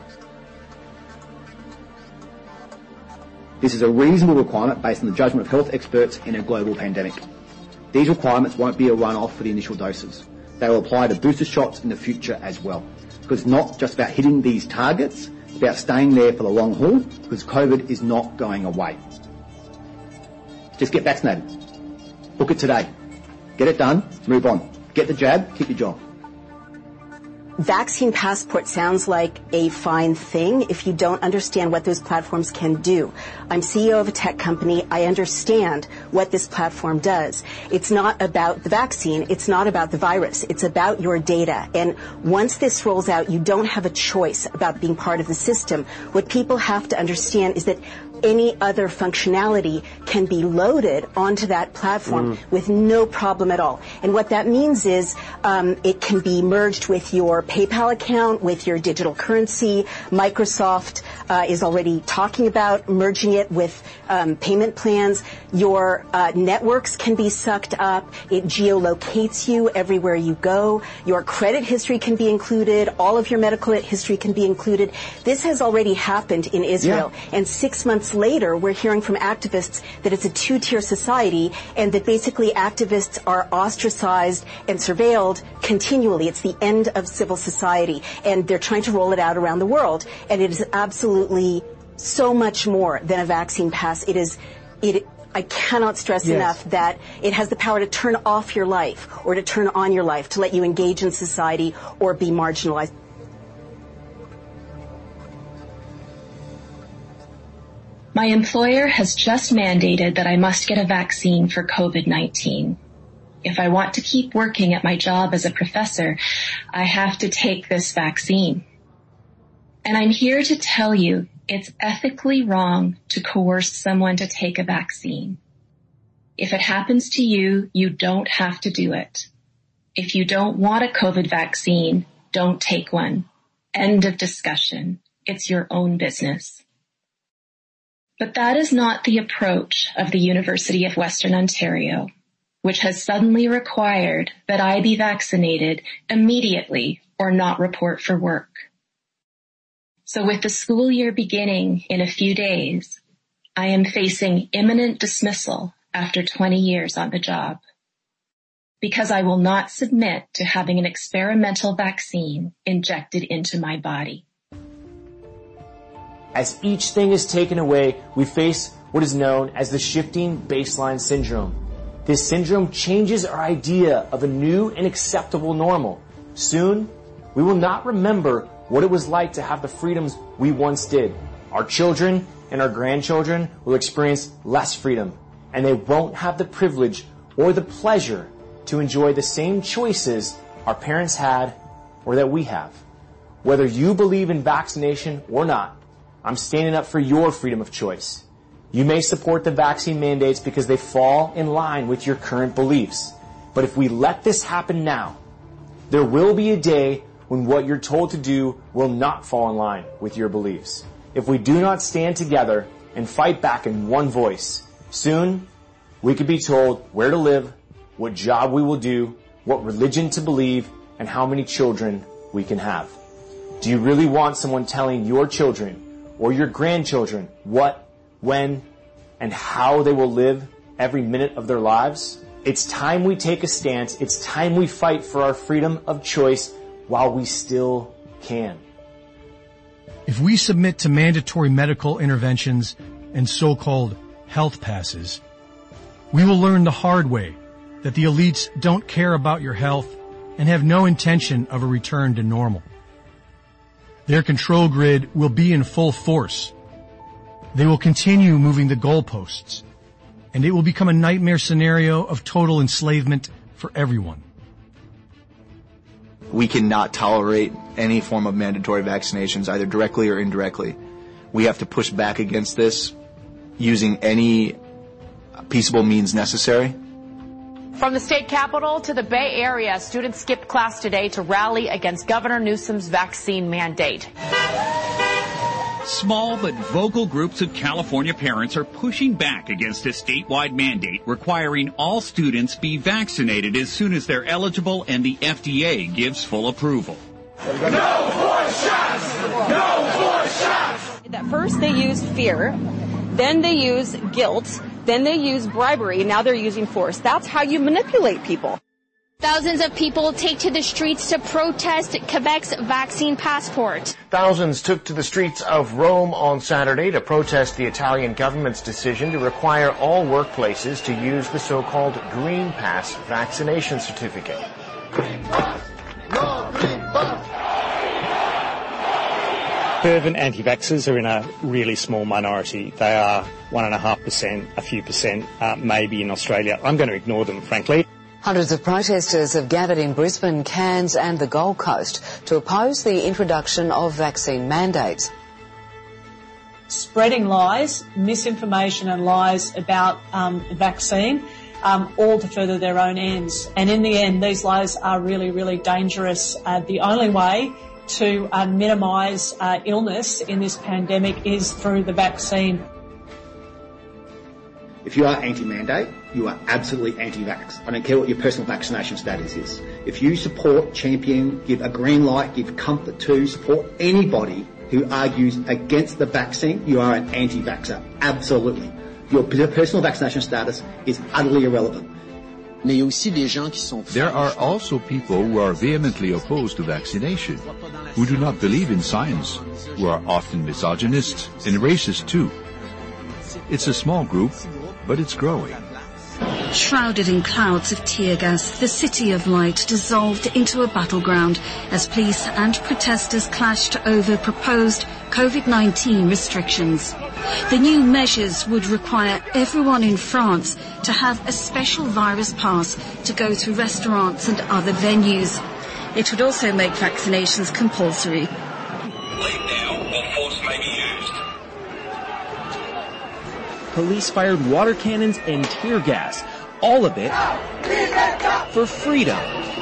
This is a reasonable requirement based on the judgment of health experts in a global pandemic. These requirements won't be a run-off for the initial doses. They will apply to booster shots in the future as well. Because it's not just about hitting these targets, it's about staying there for the long haul, because COVID is not going away. Just get vaccinated. Book it today. Get it done, move on. Get the jab, keep your job. Vaccine passport sounds like a fine thing if you don't understand what those platforms can do. I'm CEO of a tech company. I understand what this platform does. It's not about the vaccine. It's not about the virus. It's about your data. And once this rolls out, you don't have a choice about being part of the system. What people have to understand is that any other functionality can be loaded onto that platform with no problem at all. And what that means is it can be merged with your PayPal account, with your digital currency. Microsoft is already talking about merging it with payment plans. Your networks can be sucked up. It geolocates you everywhere you go. Your credit history can be included. All of your medical history can be included. This has already happened in Israel. Yeah. And 6 months later, we're hearing from activists that it's a two-tier society and that basically activists are ostracized and surveilled continually. It's the end of civil society, and they're trying to roll it out around the world. And it is absolutely so much more than a vaccine pass. I cannot stress enough that it has the power to turn off your life or to turn on your life, to let you engage in society or be marginalized. My employer has just mandated that I must get a vaccine for COVID-19. If I want to keep working at my job as a professor, I have to take this vaccine. And I'm here to tell you it's ethically wrong to coerce someone to take a vaccine. If it happens to you, you don't have to do it. If you don't want a COVID vaccine, don't take one. End of discussion. It's your own business. But that is not the approach of the University of Western Ontario, which has suddenly required that I be vaccinated immediately or not report for work. So with the school year beginning in a few days, I am facing imminent dismissal after 20 years on the job, because I will not submit to having an experimental vaccine injected into my body. As each thing is taken away, we face what is known as the shifting baseline syndrome. This syndrome changes our idea of a new and acceptable normal. Soon, we will not remember what it was like to have the freedoms we once did. Our children and our grandchildren will experience less freedom, and they won't have the privilege or the pleasure to enjoy the same choices our parents had or that we have. Whether you believe in vaccination or not, I'm standing up for your freedom of choice. You may support the vaccine mandates because they fall in line with your current beliefs. But if we let this happen now, there will be a day when what you're told to do will not fall in line with your beliefs. If we do not stand together and fight back in one voice, soon we could be told where to live, what job we will do, what religion to believe, and how many children we can have. Do you really want someone telling your children or your grandchildren what, when, and how they will live every minute of their lives? It's time we take a stance. It's time we fight for our freedom of choice while we still can. If we submit to mandatory medical interventions and so-called health passes, we will learn the hard way that the elites don't care about your health and have no intention of a return to normal. Their control grid will be in full force. They will continue moving the goalposts, and it will become a nightmare scenario of total enslavement for everyone. We cannot tolerate any form of mandatory vaccinations, either directly or indirectly. We have to push back against this using any peaceable means necessary. From the state capitol to the Bay Area, students skipped class today to rally against Governor Newsom's vaccine mandate. Small but vocal groups of California parents are pushing back against a statewide mandate requiring all students be vaccinated as soon as they're eligible and the FDA gives full approval. No more shots! No more shots! At first they used fear, then they use guilt, then they use bribery, now they're using force. That's how you manipulate people. Thousands of people take to the streets to protest Quebec's vaccine passport. Thousands took to the streets of Rome on Saturday to protest the Italian government's decision to require all workplaces to use the so-called Green Pass vaccination certificate. Fervent anti-vaxxers are in a really small minority. They are 1.5%, a few percent, maybe in Australia. I'm going to ignore them, frankly. Hundreds of protesters have gathered in Brisbane, Cairns and the Gold Coast to oppose the introduction of vaccine mandates. Spreading lies, misinformation and lies about the vaccine, all to further their own ends. And in the end, these lies are really, really dangerous. The only way to minimise illness in this pandemic is through the vaccine. If you are anti-mandate, you are absolutely anti-vax. I don't care what your personal vaccination status is. If you support, champion, give a green light, give comfort to, support anybody who argues against the vaccine, you are an anti-vaxxer. Absolutely. Your personal vaccination status is utterly irrelevant. There are also people who are vehemently opposed to vaccination, who do not believe in science, who are often misogynist and racist too. It's a small group, but it's growing. Shrouded in clouds of tear gas, the City of Light dissolved into a battleground as police and protesters clashed over proposed COVID-19 restrictions. The new measures would require everyone in France to have a special virus pass to go to restaurants and other venues. It would also make vaccinations compulsory. Leave now or force may be used. Police fired water cannons and tear gas. All of it for freedom.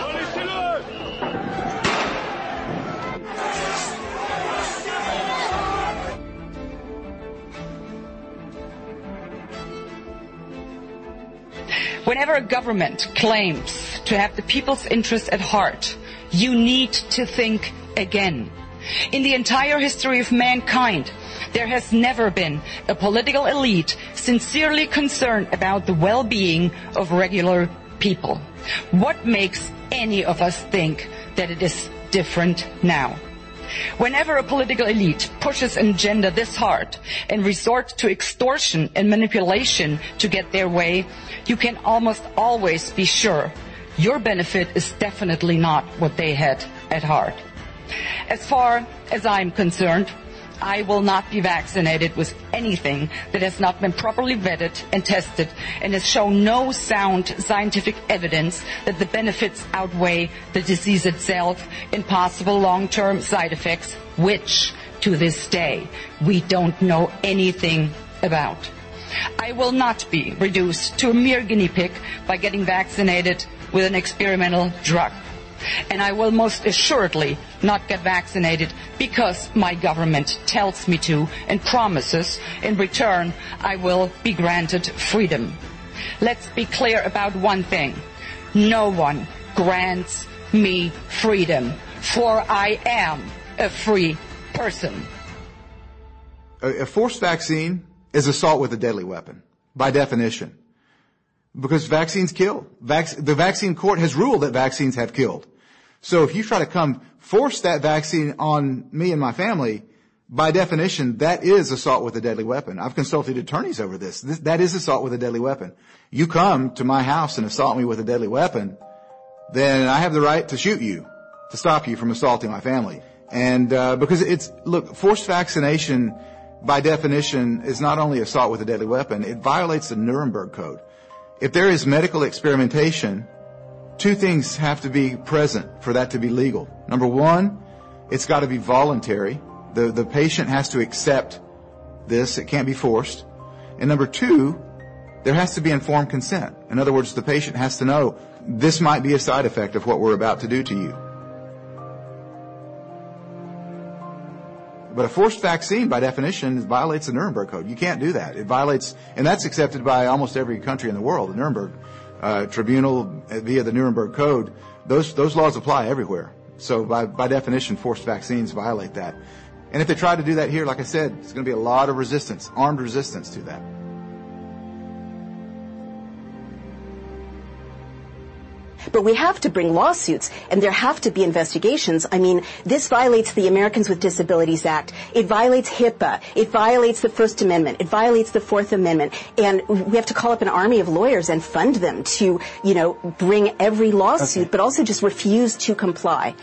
Whenever a government claims to have the people's interests at heart, you need to think again. In the entire history of mankind, there has never been a political elite sincerely concerned about the well-being of regular people. What makes any of us think that it is different now? Whenever a political elite pushes an agenda this hard and resorts to extortion and manipulation to get their way, you can almost always be sure your benefit is definitely not what they had at heart. As far as I'm concerned, I will not be vaccinated with anything that has not been properly vetted and tested and has shown no sound scientific evidence that the benefits outweigh the disease itself and possible long-term side effects, which, to this day, we don't know anything about. I will not be reduced to a mere guinea pig by getting vaccinated with an experimental drug. And I will most assuredly not get vaccinated because my government tells me to and promises in return I will be granted freedom. Let's be clear about one thing. No one grants me freedom, for I am a free person. A forced vaccine is assault with a deadly weapon, by definition. Because vaccines kill. The vaccine court has ruled that vaccines have killed. So if you try to come force that vaccine on me and my family, by definition, that is assault with a deadly weapon. I've consulted attorneys over this. That is assault with a deadly weapon. You come to my house and assault me with a deadly weapon, then I have the right to shoot you, to stop you from assaulting my family. And because forced vaccination, by definition, is not only assault with a deadly weapon, it violates the Nuremberg Code. If there is medical experimentation, two things have to be present for that to be legal. Number one, it's got to be voluntary. The patient has to accept this. It can't be forced. And number two, there has to be informed consent. In other words, the patient has to know this might be a side effect of what we're about to do to you. But a forced vaccine, by definition, violates the Nuremberg Code. You can't do that. It violates, and that's accepted by almost every country in the world. The Nuremberg Tribunal, via the Nuremberg Code, those laws apply everywhere. So by definition, forced vaccines violate that. And if they try to do that here, like I said, it's going to be a lot of resistance, armed resistance to that. But we have to bring lawsuits, and there have to be investigations. I mean, this violates the Americans with Disabilities Act. It violates HIPAA. It violates the First Amendment. It violates the Fourth Amendment. And we have to call up an army of lawyers and fund them to, bring every lawsuit, but also just refuse to comply.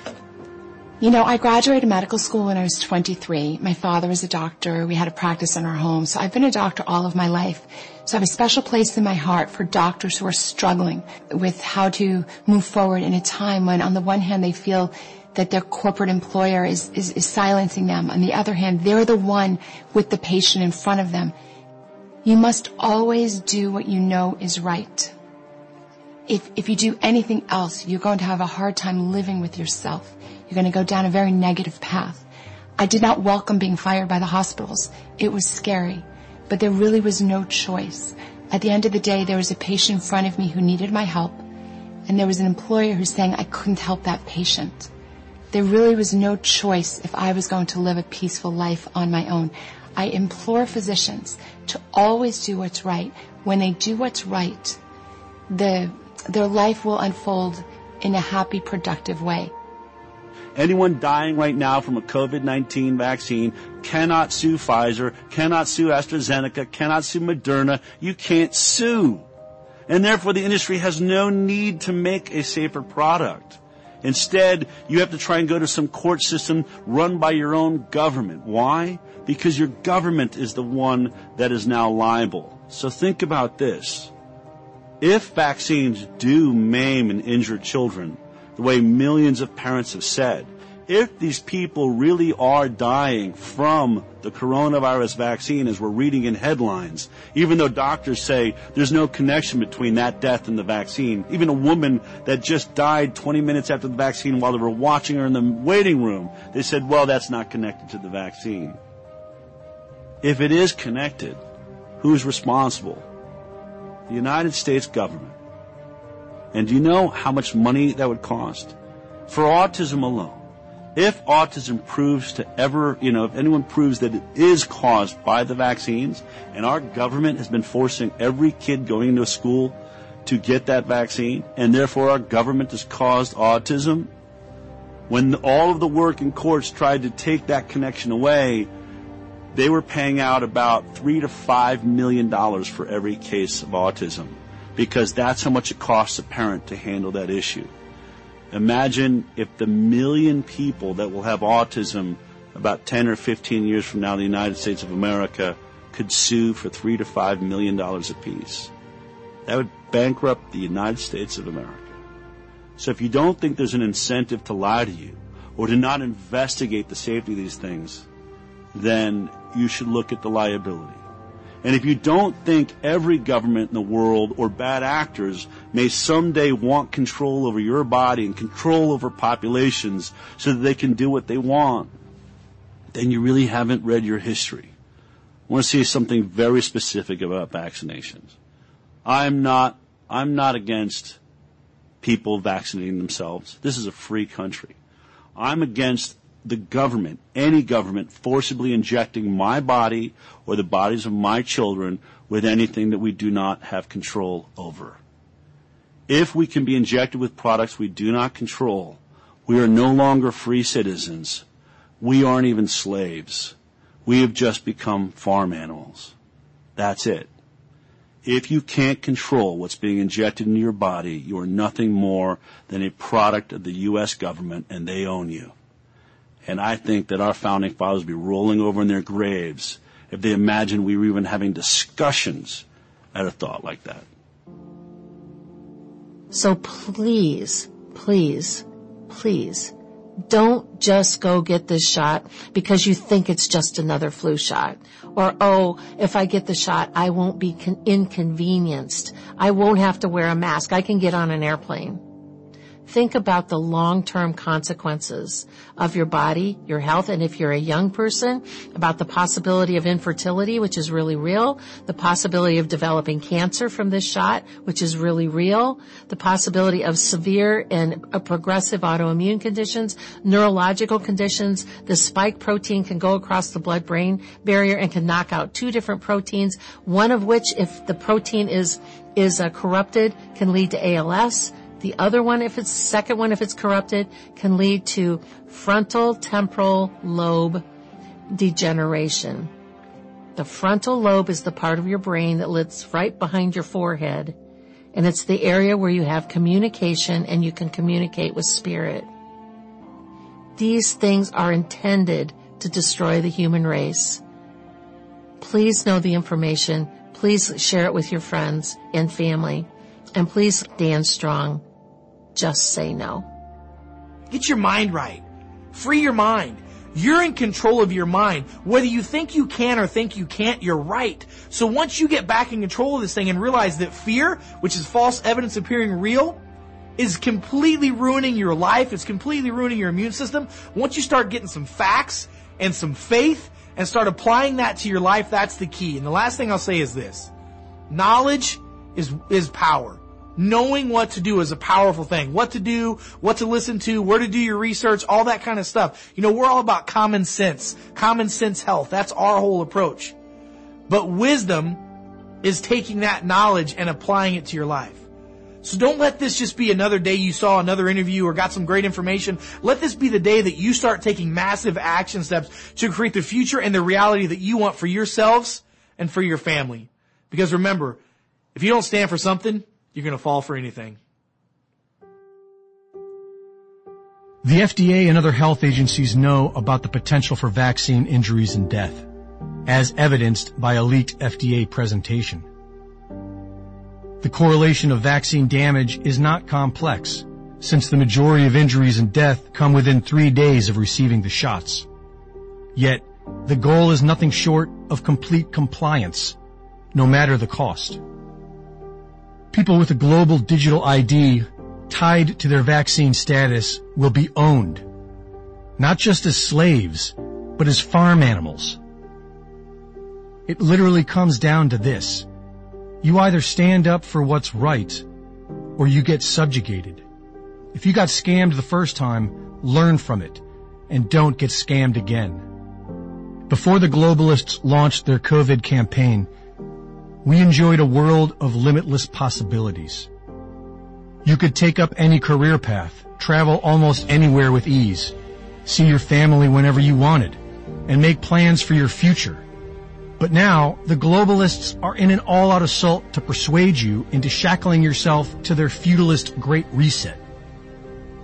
I graduated medical school when I was 23. My father was a doctor. We had a practice in our home. So I've been a doctor all of my life. So I have a special place in my heart for doctors who are struggling with how to move forward in a time when, on the one hand, they feel that their corporate employer is silencing them. On the other hand, they're the one with the patient in front of them. You must always do what you know is right. If you do anything else, you're going to have a hard time living with yourself. You're going to go down a very negative path. I did not welcome being fired by the hospitals. It was scary, but there really was no choice. At the end of the day, there was a patient in front of me who needed my help, and there was an employer who's saying I couldn't help that patient. There really was no choice if I was going to live a peaceful life on my own. I implore physicians to always do what's right. When they do what's right, their life will unfold in a happy, productive way. Anyone dying right now from a COVID-19 vaccine cannot sue Pfizer, cannot sue AstraZeneca, cannot sue Moderna. You can't sue. And therefore the industry has no need to make a safer product. Instead, you have to try and go to some court system run by your own government. Why? Because your government is the one that is now liable. So think about this. If vaccines do maim and injure children, the way millions of parents have said, if these people really are dying from the coronavirus vaccine, as we're reading in headlines, even though doctors say there's no connection between that death and the vaccine, even a woman that just died 20 minutes after the vaccine while they were watching her in the waiting room, they said, well, that's not connected to the vaccine. If it is connected, who's responsible? The United States government. And do you know how much money that would cost? For autism alone, if autism proves to if anyone proves that it is caused by the vaccines, and our government has been forcing every kid going into a school to get that vaccine, and therefore our government has caused autism, when all of the work in courts tried to take that connection away, they were paying out about $3 to $5 million for every case of autism, because that's how much it costs a parent to handle that issue. Imagine if the 1 million people that will have autism about 10 or 15 years from now, the United States of America could sue for $3 to $5 million apiece. That would bankrupt the United States of America. So if you don't think there's an incentive to lie to you or to not investigate the safety of these things, then you should look at the liability. And if you don't think every government in the world or bad actors may someday want control over your body and control over populations so that they can do what they want, then you really haven't read your history. I want to say something very specific about vaccinations. I'm not against people vaccinating themselves. This is a free country. I'm against the government, any government, forcibly injecting my body or the bodies of my children with anything that we do not have control over. If we can be injected with products we do not control, we are no longer free citizens. We aren't even slaves. We have just become farm animals. That's it. If you can't control what's being injected into your body, you are nothing more than a product of the U.S. government, and they own you. And I think that our founding fathers would be rolling over in their graves if they imagined we were even having discussions at a thought like that. So please, please, please, don't just go get this shot because you think it's just another flu shot. Or, oh, if I get the shot, I won't be inconvenienced. I won't have to wear a mask. I can get on an airplane. Think about the long-term consequences of your body, your health, and if you're a young person, about the possibility of infertility, which is really real, the possibility of developing cancer from this shot, which is really real, the possibility of severe and progressive autoimmune conditions, neurological conditions. The spike protein can go across the blood-brain barrier and can knock out two different proteins, one of which, if the protein is corrupted, can lead to ALS. The other one, second one, if it's corrupted, can lead to frontal temporal lobe degeneration. The frontal lobe is the part of your brain that lives right behind your forehead, and it's the area where you have communication and you can communicate with spirit. These things are intended to destroy the human race. Please know the information. Please share it with your friends and family. And please stand strong. Just say no. Get your mind right. Free your mind. You're in control of your mind. Whether you think you can or think you can't, you're right. So once you get back in control of this thing and realize that fear, which is false evidence appearing real, is completely ruining your life, it's completely ruining your immune system, once you start getting some facts and some faith and start applying that to your life, that's the key. And the last thing I'll say is this. Knowledge is power. Knowing what to do is a powerful thing. What to do, what to listen to, where to do your research, all that kind of stuff. You know, we're all about common sense health. That's our whole approach. But wisdom is taking that knowledge and applying it to your life. So don't let this just be another day you saw another interview or got some great information. Let this be the day that you start taking massive action steps to create the future and the reality that you want for yourselves and for your family. Because remember, if you don't stand for something, you're going to fall for anything. The FDA and other health agencies know about the potential for vaccine injuries and death, as evidenced by a leaked FDA presentation. The correlation of vaccine damage is not complex, since the majority of injuries and death come within 3 days of receiving the shots. Yet, the goal is nothing short of complete compliance, no matter the cost. People with a global digital ID tied to their vaccine status will be owned, not just as slaves, but as farm animals. It literally comes down to this. You either stand up for what's right, or you get subjugated. If you got scammed the first time, learn from it, and don't get scammed again. Before the globalists launched their COVID campaign, we enjoyed a world of limitless possibilities. You could take up any career path, travel almost anywhere with ease, see your family whenever you wanted, and make plans for your future. But now, the globalists are in an all-out assault to persuade you into shackling yourself to their feudalist Great Reset.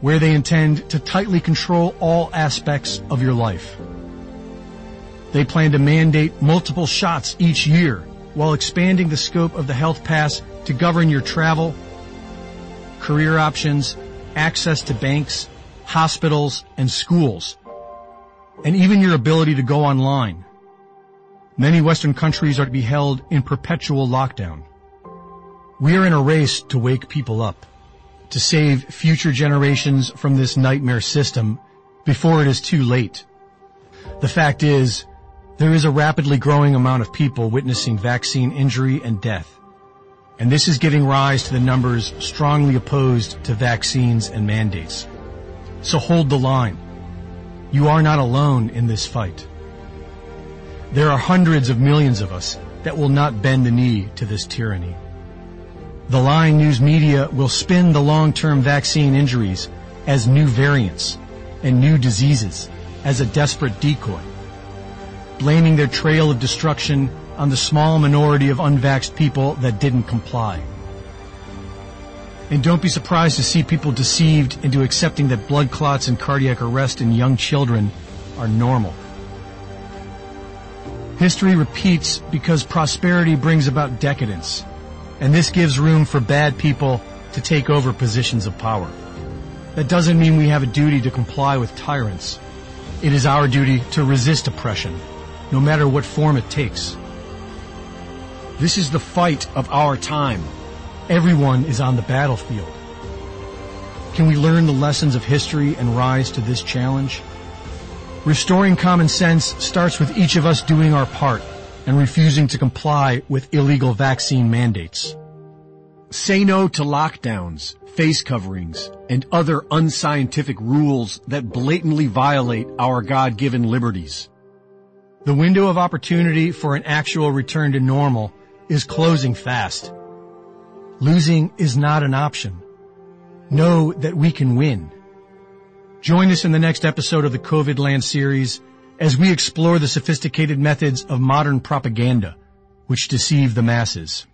where they intend to tightly control all aspects of your life. They plan to mandate multiple shots each year while expanding the scope of the health pass to govern your travel, career options, access to banks, hospitals, and schools, and even your ability to go online. Many Western countries are to be held in perpetual lockdown. We are in a race to wake people up, to save future generations from this nightmare system before it is too late. The fact is, there is a rapidly growing amount of people witnessing vaccine injury and death, and this is giving rise to the numbers strongly opposed to vaccines and mandates. So hold the line. You are not alone in this fight. There are hundreds of millions of us that will not bend the knee to this tyranny. The lying news media will spin the long-term vaccine injuries as new variants and new diseases as a desperate decoy, blaming their trail of destruction on the small minority of unvaxxed people that didn't comply. And don't be surprised to see people deceived into accepting that blood clots and cardiac arrest in young children are normal. History repeats because prosperity brings about decadence, and this gives room for bad people to take over positions of power. That doesn't mean we have a duty to comply with tyrants. It is our duty to resist oppression, no matter what form it takes. This is the fight of our time. Everyone is on the battlefield. Can we learn the lessons of history and rise to this challenge? Restoring common sense starts with each of us doing our part and refusing to comply with illegal vaccine mandates. Say no to lockdowns, face coverings, and other unscientific rules that blatantly violate our God-given liberties. The window of opportunity for an actual return to normal is closing fast. Losing is not an option. Know that we can win. Join us in the next episode of the COVID Land series as we explore the sophisticated methods of modern propaganda which deceive the masses.